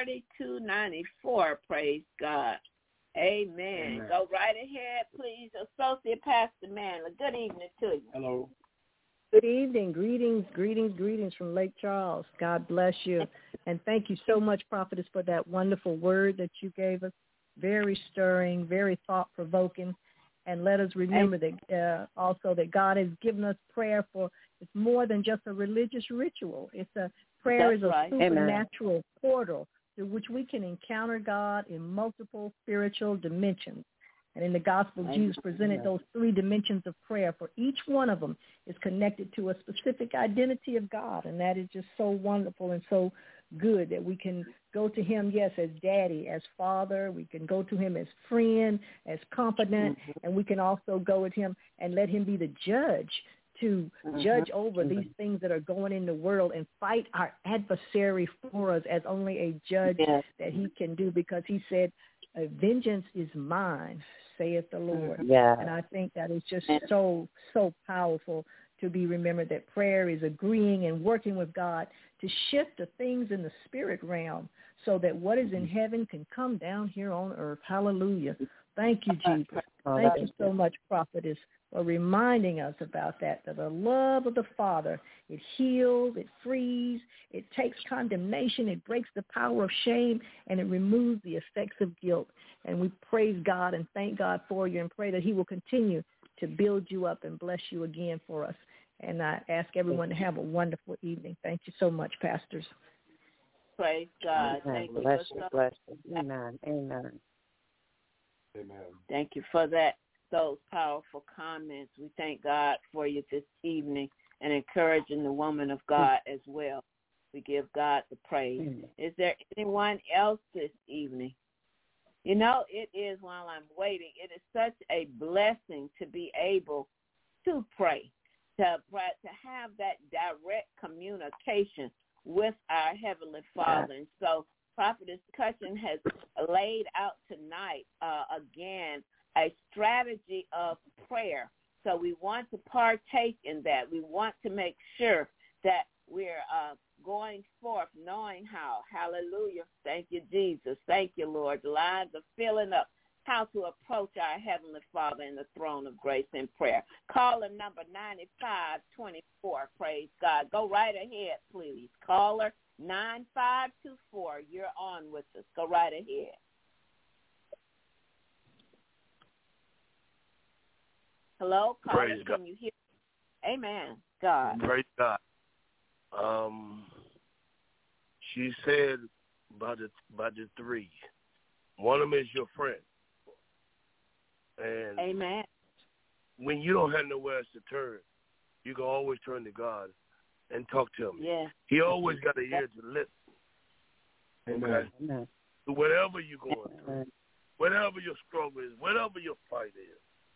4294. Praise God. Amen. Go right ahead, please. Associate Pastor Manley. Good evening to you. Hello. Good evening. Greetings from Lake Charles. God bless you. And thank you so much, Prophetess, for that wonderful word that you gave us. Very stirring, very thought-provoking. And let us remember that also that God has given us prayer for, it's more than just a religious ritual. Prayer is a supernatural portal through which we can encounter God in multiple spiritual dimensions. And in the gospel, Jesus presented those 3 dimensions of prayer. For each one of them is connected to a specific identity of God. And that is just so wonderful and so good that we can go to him, yes, as daddy, as father. We can go to him as friend, as confidant. And we can also go with him and let him be the judge to judge over these things that are going in the world and fight our adversary for us as only a judge that he can do, because he said, vengeance is mine, saith the Lord. And I think that is just so powerful to be remembered, that prayer is agreeing and working with God to shift the things in the spirit realm so that what is in heaven can come down here on earth. Hallelujah. Thank you, Jesus. Thank you so much, Prophetess, for reminding us about that the love of the Father, it heals, it frees, it takes condemnation, it breaks the power of shame, and it removes the effects of guilt. And we praise God and thank God for you and pray that he will continue to build you up and bless you again for us. And I ask everyone to have a wonderful evening. Thank you so much, pastors. Praise God. Thank you. Bless you. Amen. Amen. Thank you for that. Those powerful comments. We thank God for you this evening and encouraging the woman of God as well. We give God the praise. Is there anyone else this evening? You know, it is, while I'm waiting, it is such a blessing to be able to pray, to have that direct communication with our Heavenly Father. And so Prophetess Cutchin has laid out tonight, again, a strategy of prayer. So we want to partake in that. We want to make sure that we're going forth knowing how. Hallelujah. Thank you, Jesus. Thank you, Lord. The lines are filling up. How to approach our Heavenly Father in the throne of grace in prayer. Caller number 9524. Praise God. Go right ahead, please. Caller 9524. You're on with us. Go right ahead. Hello, caller. Praise Can God. you hear? Amen. God. Praise God. She said about the 3. One of them is your friend. And amen. When you don't have nowhere else to turn, you can always turn to God and talk to him. Yeah. He always got an ear to listen. Okay? Amen. So whatever you're going through, whatever your struggle is, whatever your fight is,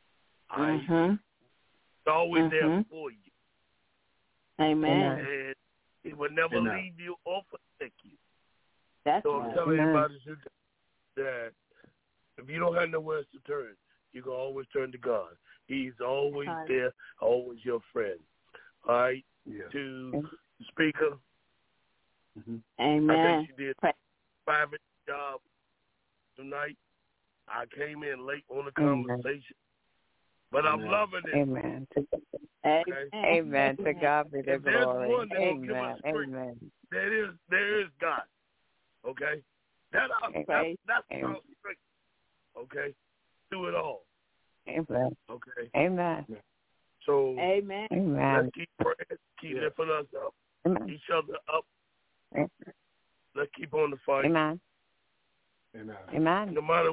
it's always there for you. Amen. And it will never leave you or forsake you. That's so I'm telling everybody that if you don't have nowhere else to turn, you can always turn to God. He's always there, always your friend. All right? Yeah. To the speaker. Amen. I think she did a private job tonight. I came in late on the conversation. But I'm loving it. Amen. Okay? Amen. To God be the glory. One that will give us strength. Amen. There is God. Okay? That's our strength. Okay? Through it all. Amen. Okay? Amen. So amen. Let's keep praying, keep lifting us up, each other up. Amen. Let's keep on the fight. Amen. Amen. Amen. No matter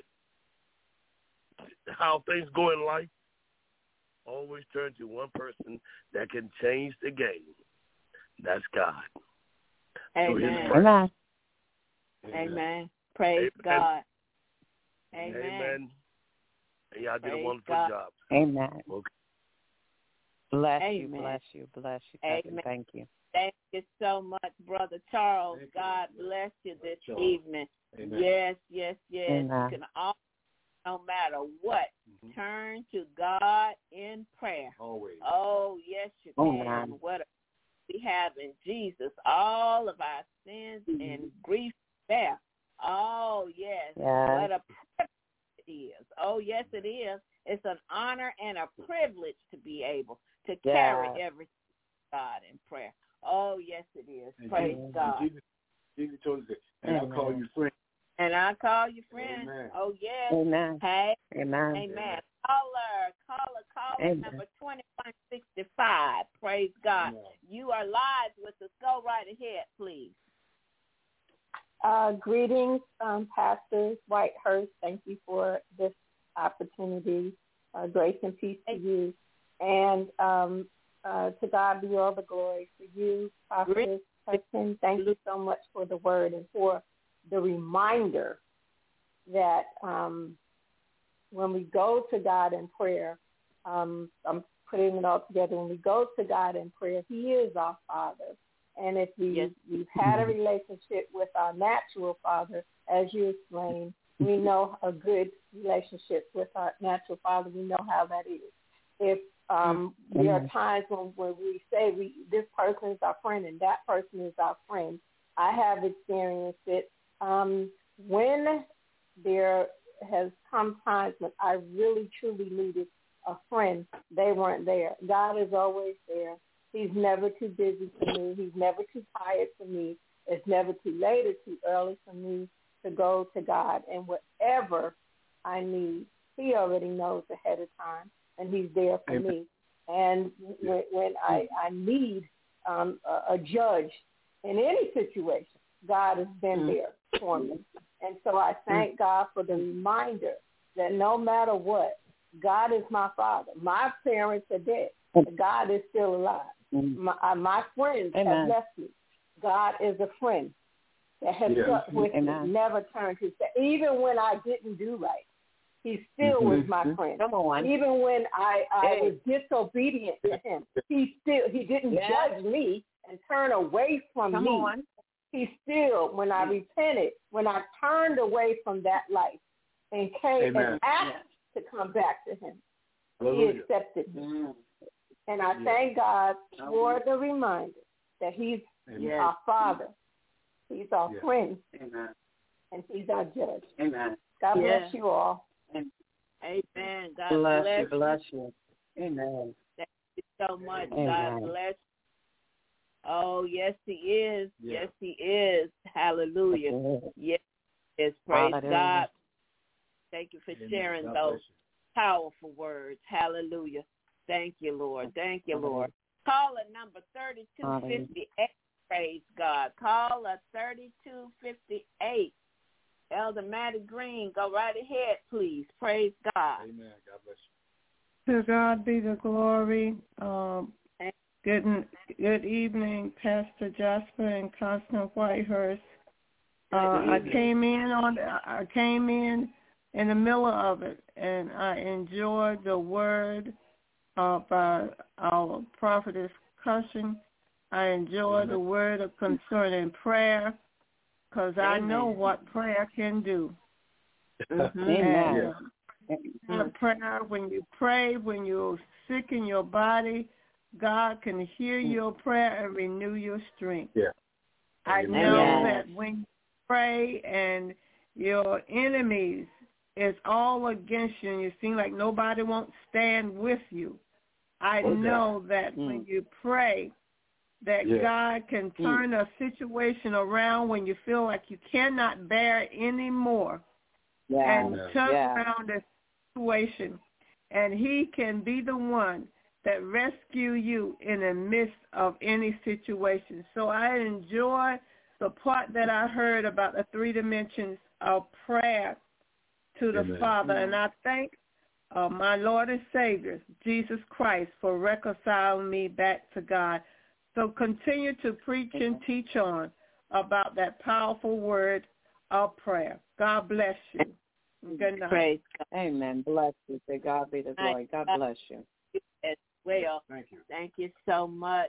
how things go in life, always turn to one person that can change the game. That's God. Amen. Amen. Amen. Praise God. Amen. Amen. And y'all did a wonderful job. Amen. Okay. Bless Amen. you. Amen. Thank you. Thank you so much, Brother Charles. God bless you this evening. Amen. Yes, yes, yes. Amen. You can always, no matter what, turn to God in prayer. Always. Oh, yes, you can. What we have in Jesus, all of our sins and grief there. Oh, yes. What a privilege it is. Oh, yes, it is. It's an honor and a privilege to be able to carry everything to God in prayer. Oh, yes, it is. And praise God. Jesus told us that, and I'll call you friend. And I call you friend. Amen. Oh, yes. Amen. Hey. Amen. Amen. Caller number 2165. Praise God. Amen. You are live with us. Go right ahead, please. Greetings, Pastor Whitehurst. Thank you for this opportunity. Grace and peace to you. And to God be all the glory. For you, Prophetess Hudson, thank you so much for the word and for the reminder that when we go to God in prayer, I'm putting it all together. When we go to God in prayer, He is our Father. And if we've had a relationship with our natural father, as you explained, we know a good relationship with our natural father. We know how that is. If there are times when we say this person is our friend and that person is our friend, I have experienced it. When there has come times when I really, truly needed a friend, they weren't there. God is always there. He's never too busy for me. He's never too tired for me. It's never too late or too early for me to go to God. And whatever I need, He already knows ahead of time, and He's there for me. And when I need a judge in any situation, God has been there for me. And so I thank God for the reminder that no matter what, God is my Father. My parents are dead. God is still alive. My friends have left me. God is a friend that has stuck with me, never turned his back. Even when I didn't do right, He still was my friend. Come on. Even when I was disobedient to Him, He didn't judge me and turn away from me. On. He still, when I repented, when I turned away from that life and came and asked to come back to Him, He accepted me. And I thank God for the reminder that He's our Father. He's our friend. And He's our judge. Amen. God bless you all. Amen. God bless you. Amen. Thank you so much. God bless you. Oh, yes, He is. Yes, He is. Hallelujah. Yes, praise God. Thank you for sharing those powerful words. Hallelujah. Thank you, Lord. Thank you, Lord. Caller number 3258. Praise God. Caller 3258. Elder Mattie Green, go right ahead, please. Praise God. Amen. God bless you. To God be the glory. Good evening, Pastor Jasper and Constance Whitehurst. I came in the middle of it, and I enjoyed the word by our prophetess Cushing. I enjoyed the word of concerning prayer, because I know what prayer can do. Amen. And prayer, when you pray, when you're sick in your body, God can hear your prayer and renew your strength. I know that when you pray and your enemies is all against you and you seem like nobody won't stand with you, I know that when you pray, that God can turn a situation around when you feel like you cannot bear anymore and turn around the situation. And He can be the one that rescue you in the midst of any situation. So I enjoy the part that I heard about the 3 dimensions of prayer to the Father. And I thank my Lord and Savior, Jesus Christ, for reconciling me back to God. So continue to preach and teach on about that powerful word of prayer. God bless you. Good night. Praise God. Amen. Bless you. To God be the glory. God bless you. As well. Thank you. Thank you so much.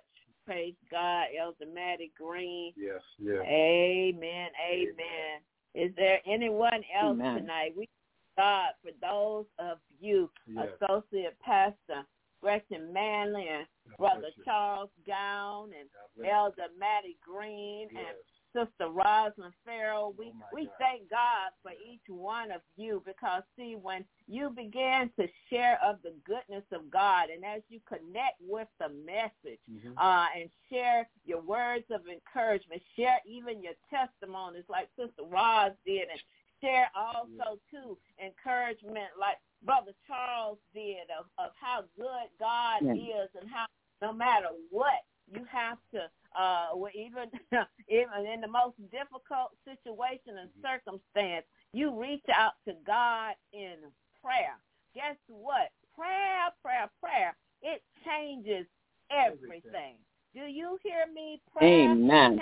Praise God, Elder Maddie Green. Yes, yes. Amen, amen. Is there anyone else tonight? We thank God for those of you, Associate Pastor Gretchen Manley and Brother Charles Gown and Elder Maddie Green and Sister Rosalind Farrell. We thank God for each one of you because, see, when you begin to share of the goodness of God and as you connect with the message and share your words of encouragement, share even your testimonies like Sister Roz did, and share also, too, encouragement like Brother Charles did of how good God is and how no matter what, you have to, even in the most difficult situation and circumstance, you reach out to God in prayer. Guess what? Prayer, it changes everything. Do you hear me? Prayer Amen.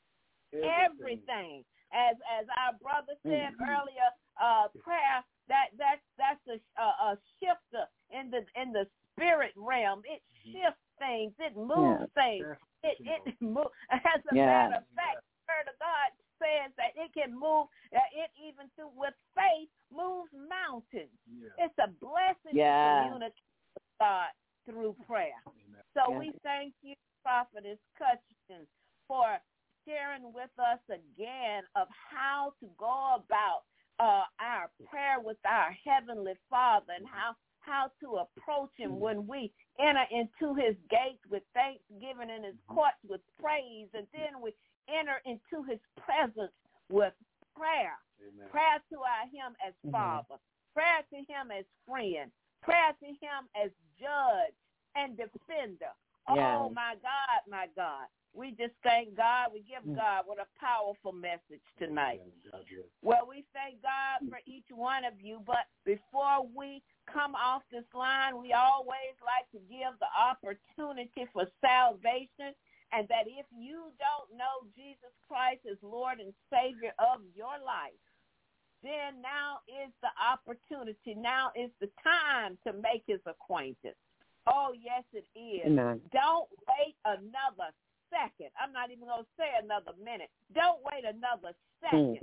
Everything. As our brother said earlier, prayer, that's a shifter in the spirit realm. It shifts things. It moves things. It moves. As a matter of fact, the Word of God says that it can move. It even with faith moves mountains. It's a blessing to communicate with God through prayer. So we thank you, Prophetess Cutchin, for sharing with us again of how to go about our prayer with our Heavenly Father and how to approach Him when we enter into His gates with thanksgiving and His courts with praise, and then we enter into His presence with prayer. Amen. Prayer to Him as Father, prayer to Him as friend, prayer to Him as judge and defender. Oh, my God, my God. We just thank God. We give God what a powerful message tonight. Well, we thank God for each one of you. But before we come off this line, we always like to give the opportunity for salvation, and that if you don't know Jesus Christ as Lord and Savior of your life, then now is the opportunity. Now is the time to make His acquaintance. Oh, yes, it is. Amen. Don't wait another second. I'm not even going to say another minute. Don't wait another second.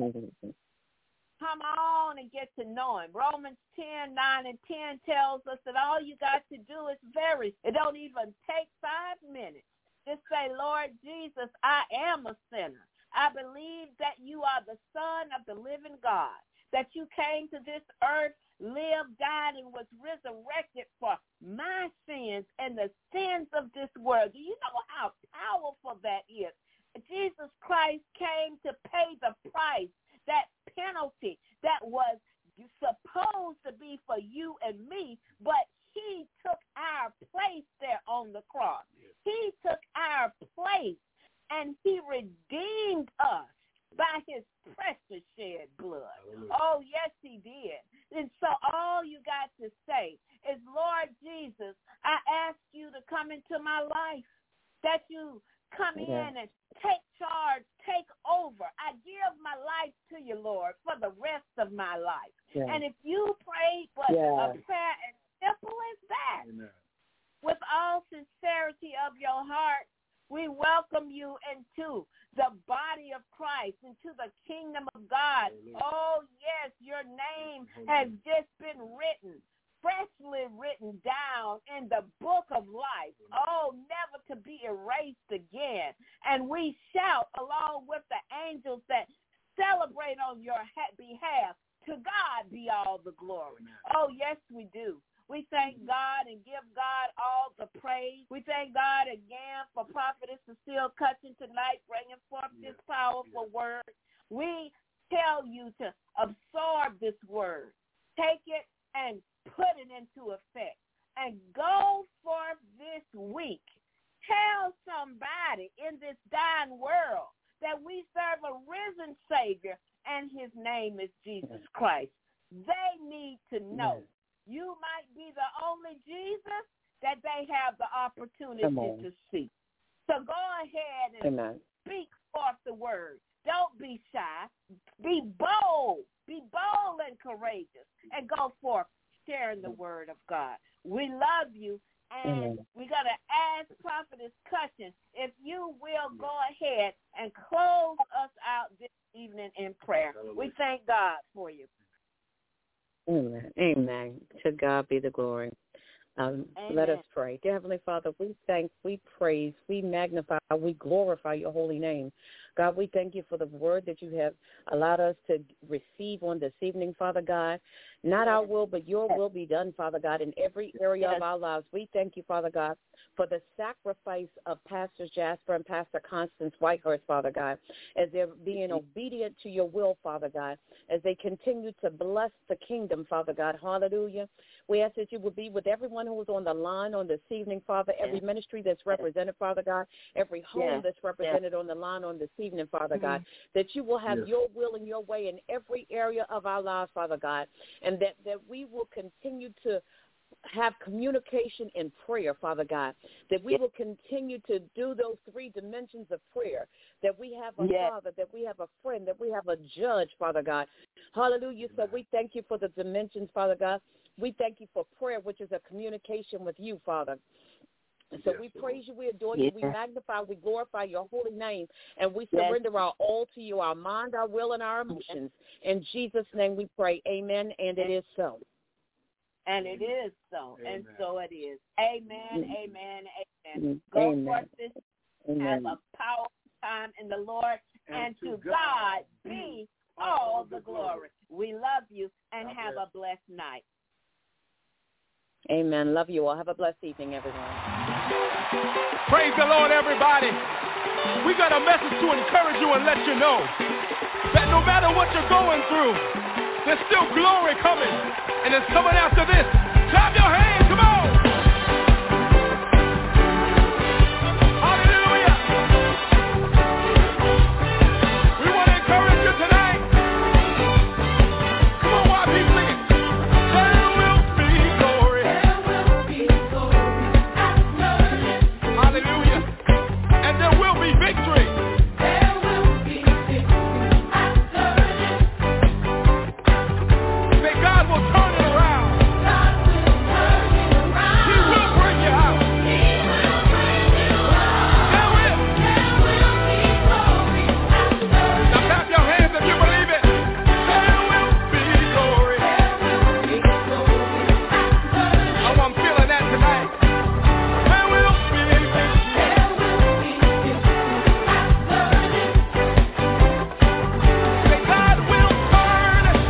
Come on and get to know Him. Romans 10:9 and 10 tells us that all you got to do is it don't even take 5 minutes. Just say, Lord Jesus, I am a sinner. I believe that you are the Son of the living God, that you came to this earth, lived, died, and was resurrected for my sins and the sins of this world. Do you know how powerful that is? Jesus Christ came to pay the price, that penalty that was supposed to be for you and me, but He took our place there on the cross. He took our place, and He redeemed us by His precious shed blood. Oh, yes, He did. And so all you got to say is, Lord Jesus, I ask you to come into my life, that you come in and take charge, take over. I give my life to you, Lord, for the rest of my life. And if you prayed but a prayer as simple as that, with all sincerity of your heart, we welcome you into the body of Christ, into the kingdom of God. Oh, yes, your name has just been written, freshly written down in the book of life. Oh, never to be erased again. And we shout along with the angels that celebrate on your behalf. To God be all the glory. Oh, yes, we do. We thank God and give God all the praise. We thank God again for Prophetess Cecile Cutchin tonight, bringing forth this powerful word. We tell you to absorb this word. Take it and put it into effect. And go forth this week. Tell somebody in this dying world that we serve a risen Savior, and His name is Jesus Christ. They need to know. You might be the only Jesus that they have the opportunity to see. So go ahead and speak forth the word. Don't be shy. Be bold. Be bold and courageous. And go forth sharing the word of God. We love you, And we're going to ask Prophetess Cushion if you will go ahead and close us out this evening in prayer. We thank God for you. Amen. Amen. To God be the glory. Let us pray. Dear Heavenly Father, we thank, we praise, we magnify, we glorify your holy name. God, we thank you for the word that you have allowed us to receive on this evening, Father God. Not our will, but your will be done, Father God, in every area of our lives. We thank you, Father God, for the sacrifice of Pastor Jasper and Pastor Constance Whitehurst, Father God, as they're being obedient to your will, Father God, as they continue to bless the kingdom, Father God. Hallelujah. We ask that you will be with everyone who is on the line on this evening, Father, every ministry that's represented, Father God, every home that's represented on the line on this evening, Father God, that you will have your will and your way in every area of our lives, Father God, and that we will continue to have communication in prayer, Father God, that we will continue to do those three dimensions of prayer, that we have a Father, that we have a friend, that we have a judge, Father God. Hallelujah. So we thank you for the dimensions, Father God. We thank you for prayer, which is a communication with you, Father. So we praise you, we adore you, we magnify, we glorify your holy name, and we surrender our all to you, our mind, our will, and our emotions. In Jesus' name we pray. Amen, and it is so. And it is so, and so it is. Amen, amen, amen. Go forth this, have a powerful time in the Lord, and to God be all the glory. We love you, and have a blessed night. Amen. Love you all. Have a blessed evening, everyone. Praise the Lord, everybody. We got a message to encourage you and let you know that no matter what you're going through, there's still glory coming, and it's coming after this. Clap your hands, come on. Hallelujah. We want to encourage you tonight. Come on, why people sing it? There will be glory. There will be glory. Hallelujah. And there will be victory. God will turn it around. He will bring you out. There will be glory. Now clap your hands if you believe it. There will be glory. Oh, I'm feeling that tonight. There will be victory. God will turn it.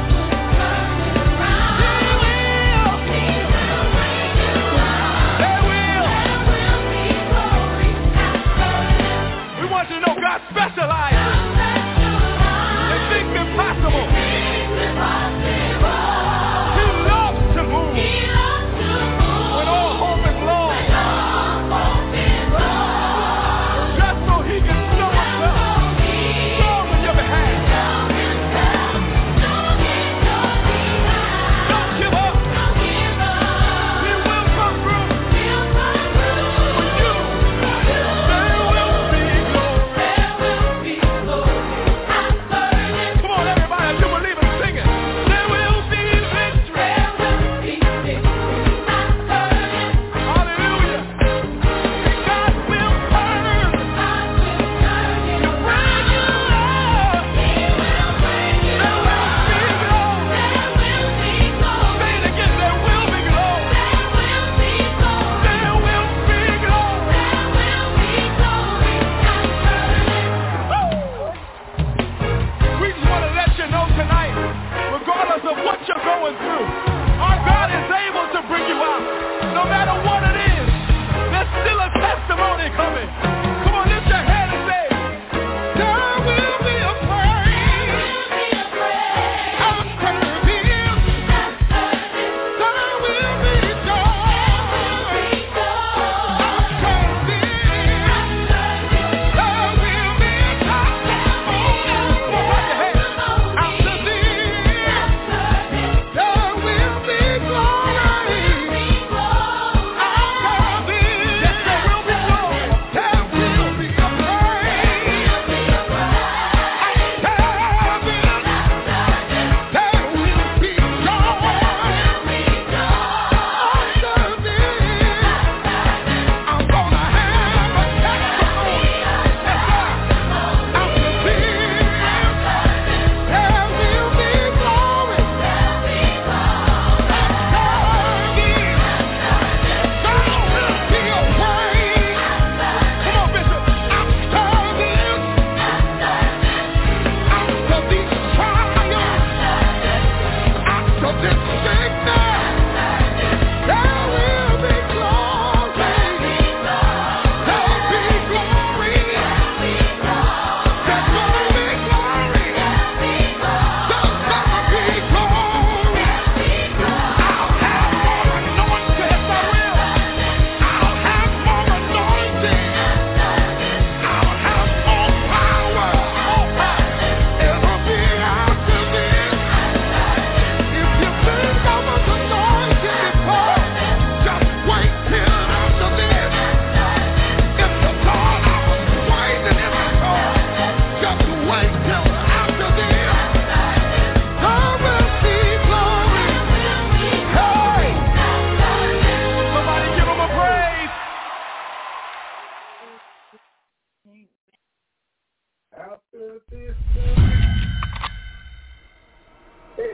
God specializes in things impossible. He loves to move when all hope is lost, just so he can show himself strong on your behalf. Don't give up. He will come through for you. There will be glory. Come on, everybody, if you believe it, sing it. There will After this, hey.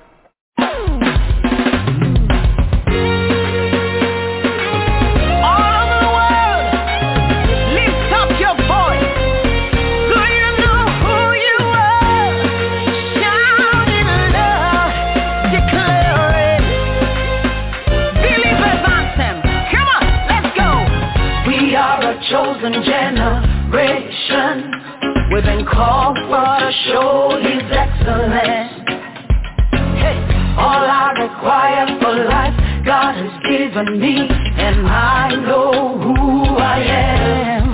Chosen generation, we've been called for to show His excellence. Hey, all I require for life, God has given me, and I know who I am.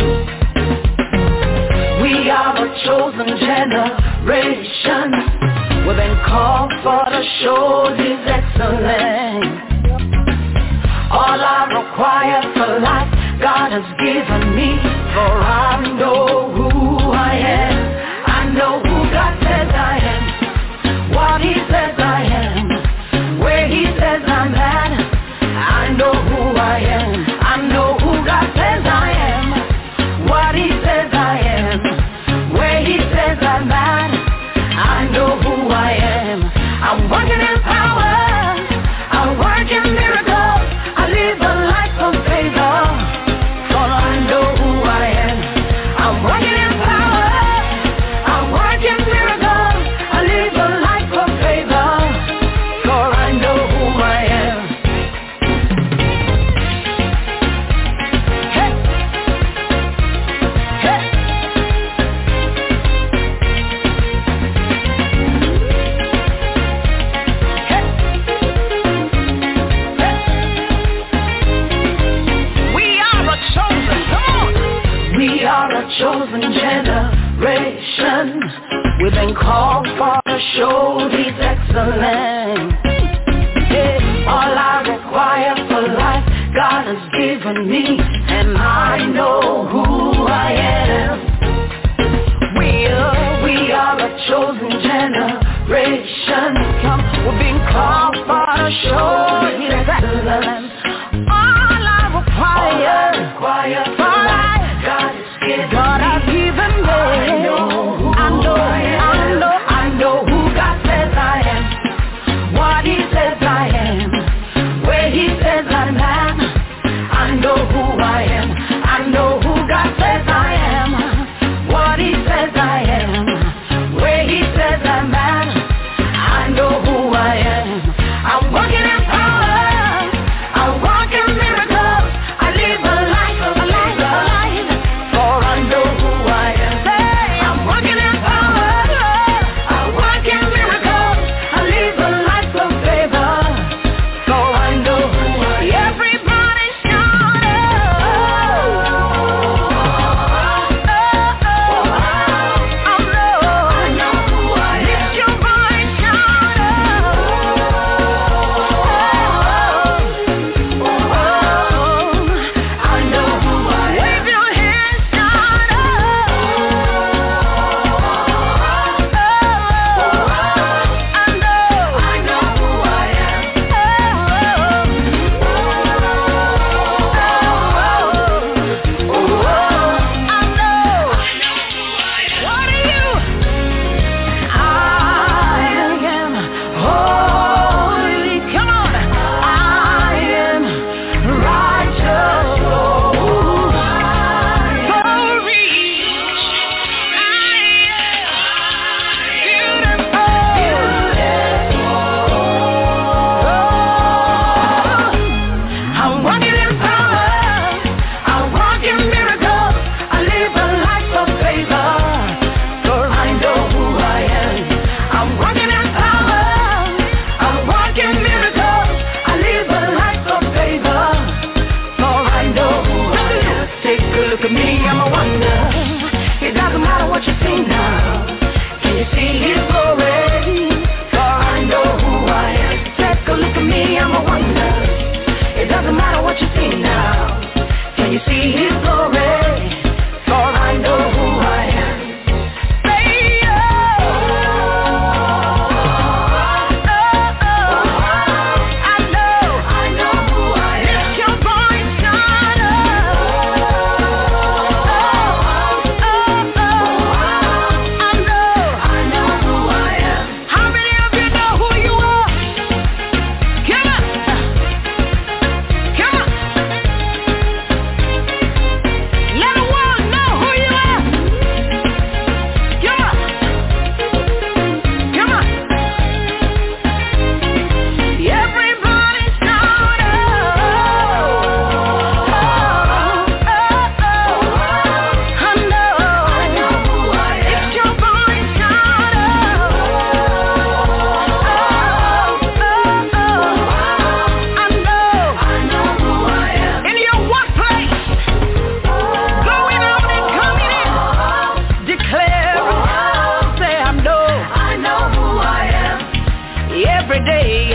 We are a chosen generation, we've been called for to show His excellence. All I require for life, God has given me, for I know who I am. I know who God says I am, what He says I am, where He says I'm at. I know who I am. I know who God says I am, what He says I am, where He says I'm at. I know who I am. I'm working in power, I work in miracles, I live a life of favor. Chosen generation, we've been called for to show His excellence. Yeah, all I require for life, God has given me, and I know who I am. We are a chosen generation. We've been called for to show His excellence. All I require for life, God has given me. I know who God says I am, what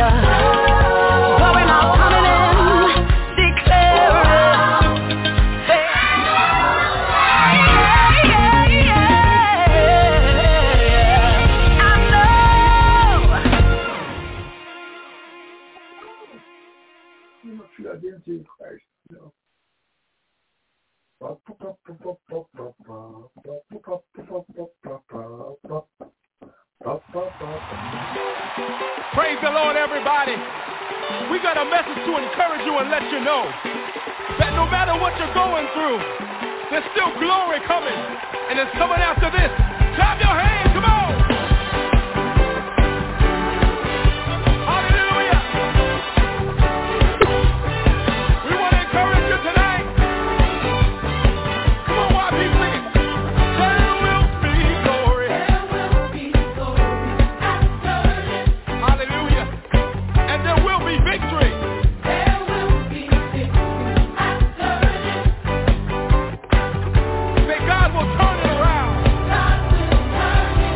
Going out, coming in, declaring. Identity in Christ, you know. Praise the Lord, everybody. We got a message to encourage you and let you know that no matter what you're going through, there's still glory coming, and it's coming after this. Clap your hands, come on. God will turn it around.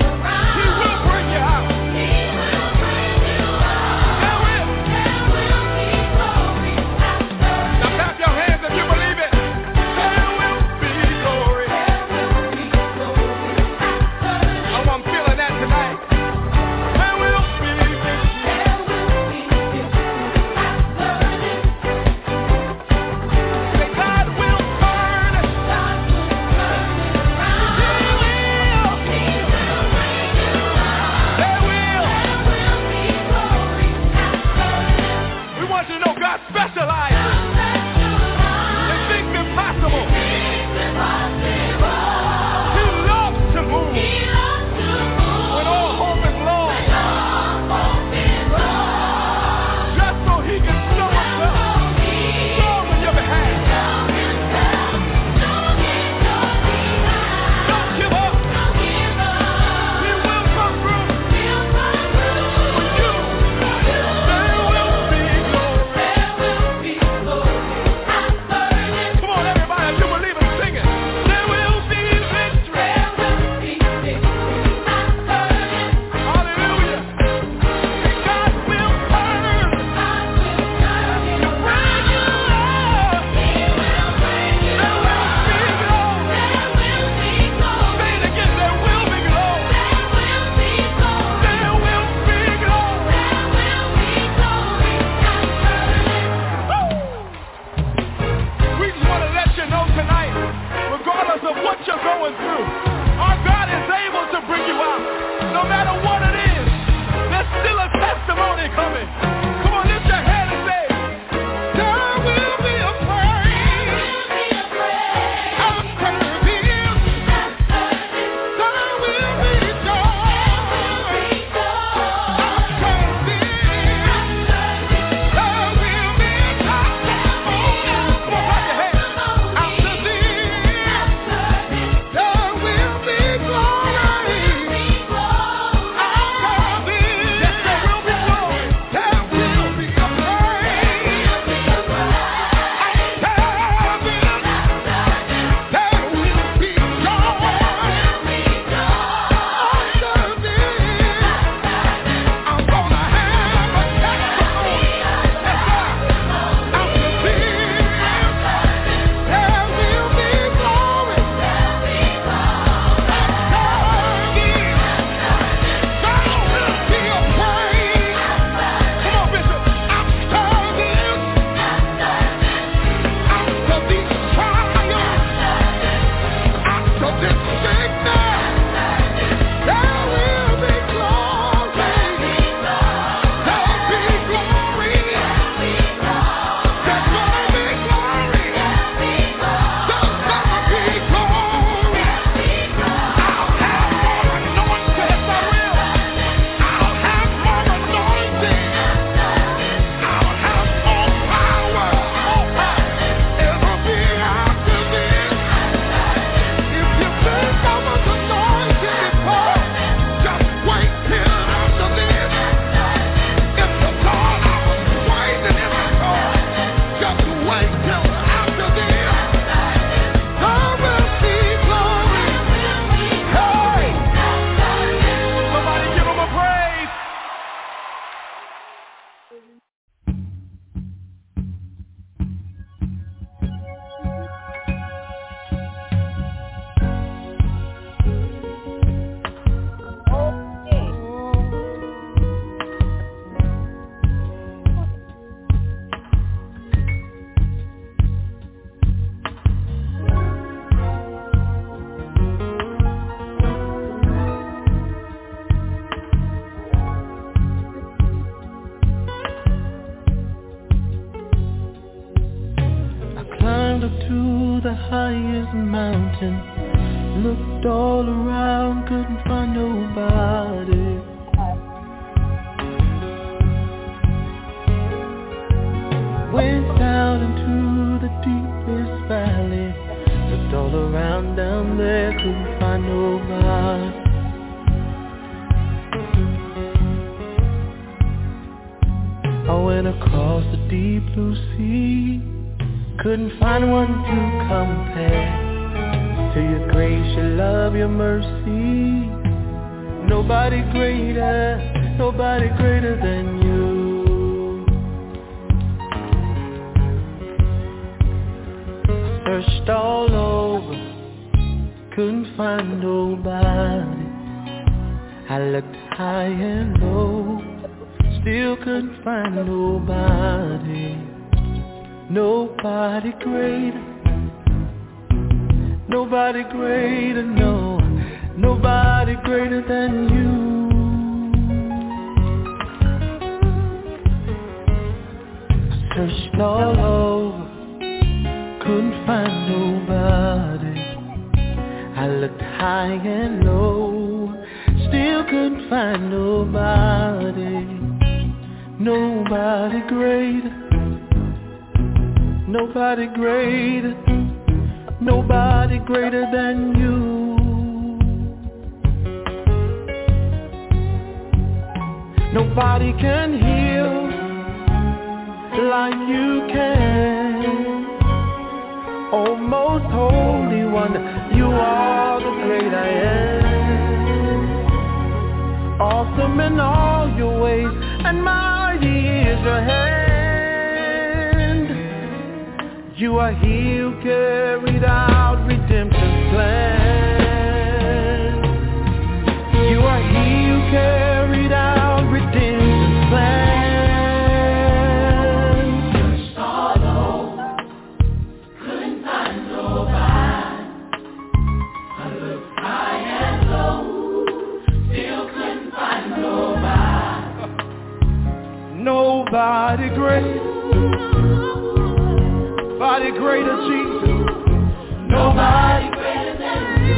around, couldn't find nobody. Went down into the deepest valley, looked all around down there, couldn't find nobody. I went across the deep blue sea, couldn't find one to compare to your grace, your love, your mercy. Nobody greater than you. Searched all over, couldn't find nobody. I looked high and low, still couldn't find nobody. Nobody greater, no, nobody greater than you. Searched all over, couldn't find nobody. I looked high and low, still couldn't find nobody. Nobody greater, nobody greater than you. Nobody can heal like you can. Oh, most holy one, you are the great I am. Awesome in all your ways, and mighty is your hand. You are he who carried out redemption's plan. You are he who carried out redemption's plan. Nobody great, nobody greater, Jesus. Nobody greater than you.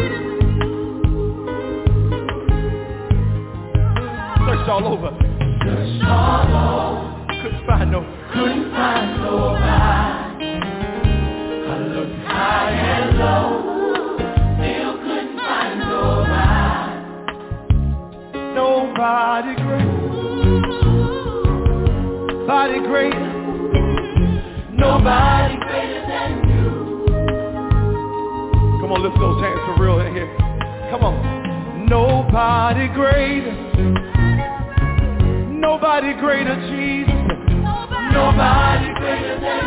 Searched all over, couldn't find nobody. I looked high and low, still couldn't find nobody. Nobody great. Nobody greater, nobody greater than you. Come on, lift those hands for real in here. Come on. Nobody greater, Jesus. Nobody greater than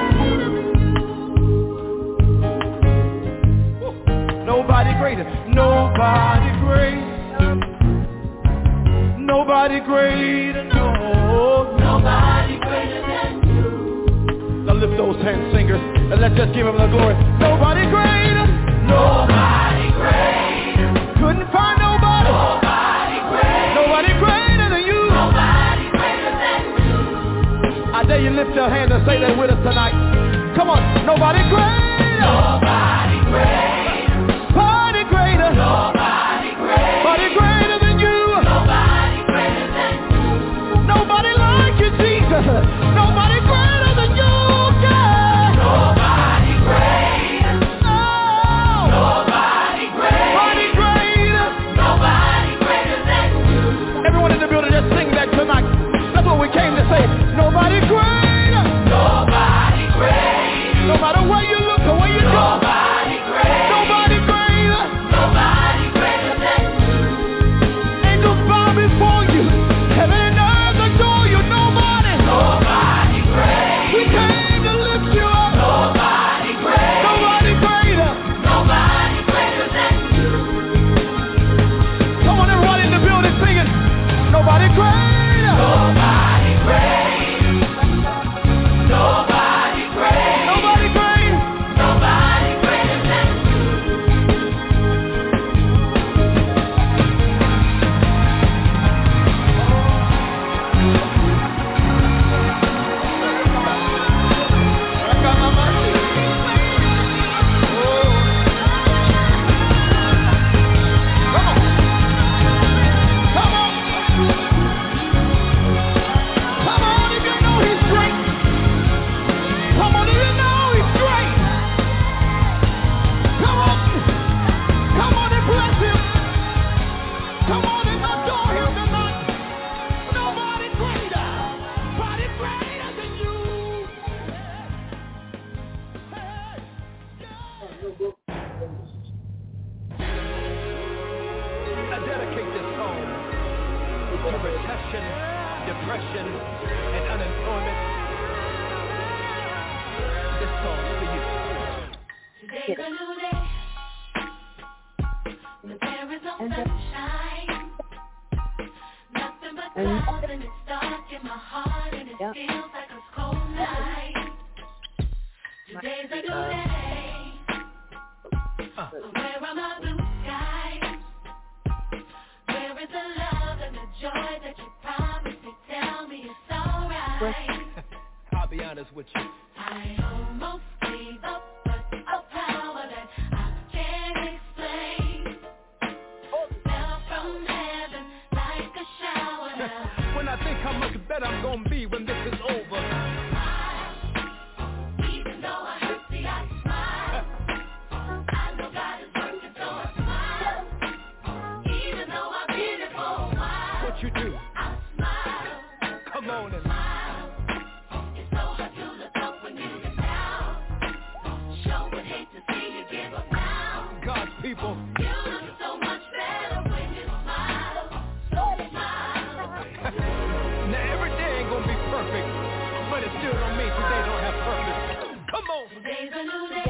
you. Nobody greater, nobody greater, no. Nobody greater than you. Now lift those hands, singers, and let's just give him the glory. Nobody greater. Couldn't find nobody. Nobody greater than you. I dare you lift your hand and say that with us tonight. Come on, nobody greater. Nobody greater. Nobody greater than you. Nobody like you, Jesus. Nobody greater than you, God. Nobody greater. Oh. Nobody greater. Nobody greater than you. Everyone in the building, just sing that tonight. That's what we came to say. Nobody greater. Nobody I dedicate this song to recession, depression, and unemployment. This song is for you. Today's a new day, but there is no sunshine. Nothing but clouds and it's dark in my heart and it feels like a cold night. Today's a new day, but where are my blue skies? Where is the love and the joy that you promised me? Tell me it's alright. I'll be honest with you. I almost gave up, but a power that I can't explain fell from heaven like a shower now. When I think how much better I'm gonna be when this is over. Even though I hurt, see I smile. I know God is working, so I smile. Even though I've been here for a while. What you do? I smile. Come on and smile. It's so hard to look up when you get down. Sure would hate to see you give up now. God's people. You look so much better when you smile. So smile. Now every day ain't gonna be perfect, but it still don't mean today don't have purpose. Come on. Today's a new day,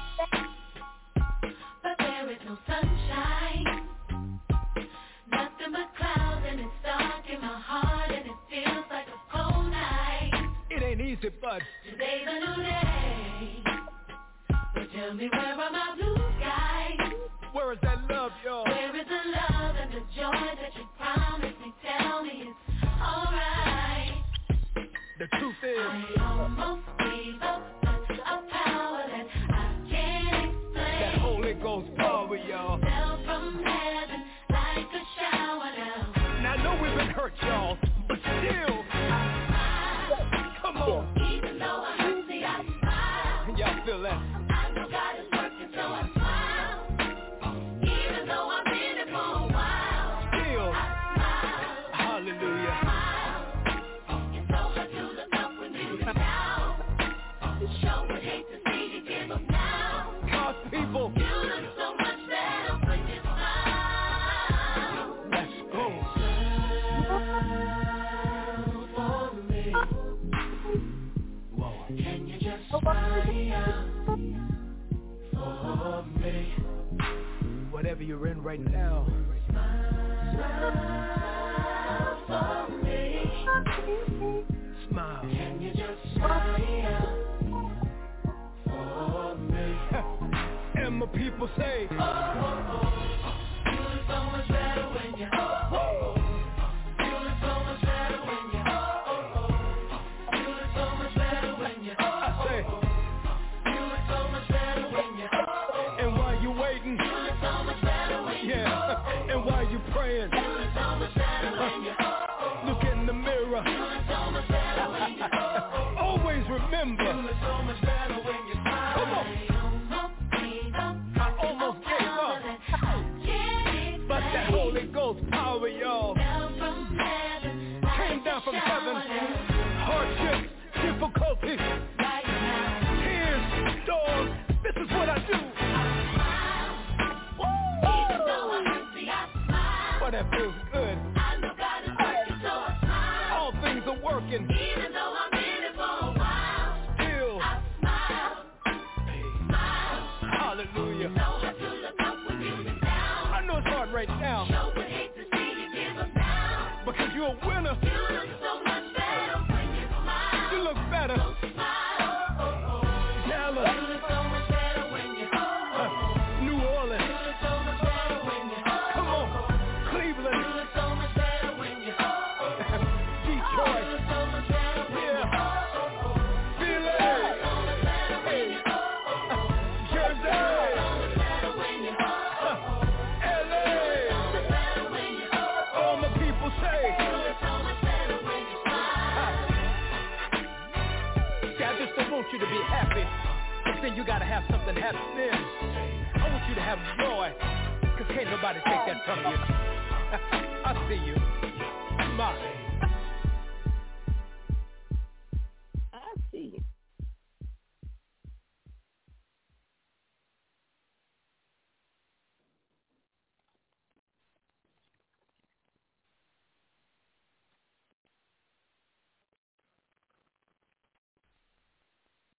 but there is no sunshine. Nothing but clouds and it's dark in my heart and it feels like a cold night. It ain't easy, but today's a new day. But tell me, where are my blue skies? Where is that love, y'all? Where is the love and the joy that you promised me? Tell me it's alright. The truth is, I almost gave up, but a power that I can't explain. That Holy Ghost power, y'all. Fell from heaven like a shower now. Now I know we've been hurt, y'all, but still, I smile. Come on. Even though I hurt, see I smile. Y'all feel that? I know God is working, so I smile. Even though I've been here for a while. Still, I smile. hallelujah. Smile. It's so hard to look up when you get down. Sure would hate to see you give up now. God's people. You look so much better when you smile. Let's go. Smile for me. Whoa. Can you just smile for me? Whatever you're in right now. Smile for me. Smile. Can you just smile for me? And my people say, oh, oh, oh. You look so much better when you oh, oh, oh. You look so much better when you oh, oh, oh. You look so much better when you oh, I say, oh, oh. You look so much better when you oh, oh, oh. And while you waiting, you look so much better when you yeah. oh, oh, oh. And while you praying, you look so much better when you oh, oh, oh. Look in the mirror. You look so much better when you oh, oh, oh. Always remember, you look so much better when you smile. Come on. I almost gave up. But that Holy Ghost power, y'all, came down from heaven. Hardships, difficulties, tears, storms. This is what I do. But that feels good. All things are working. Even though I'm in it for a while, Still, I smile. hallelujah. So hard to look up when you get down. I know it's hard right now Sure would hate to see you give up now. because you're a winner. You look so much better when you smile. You look better. So smile. Dallas, You look so much better when you New Orleans, You look so much better when you come on, You Cleveland, look so much better when you Detroit, You look so much better when you Philly, so much better when you Jersey, LA. All my people say, see, I just don't want you to be happy, but then you gotta have something happening. I want you to have joy, cause can't nobody take that from you. I see you. Smile.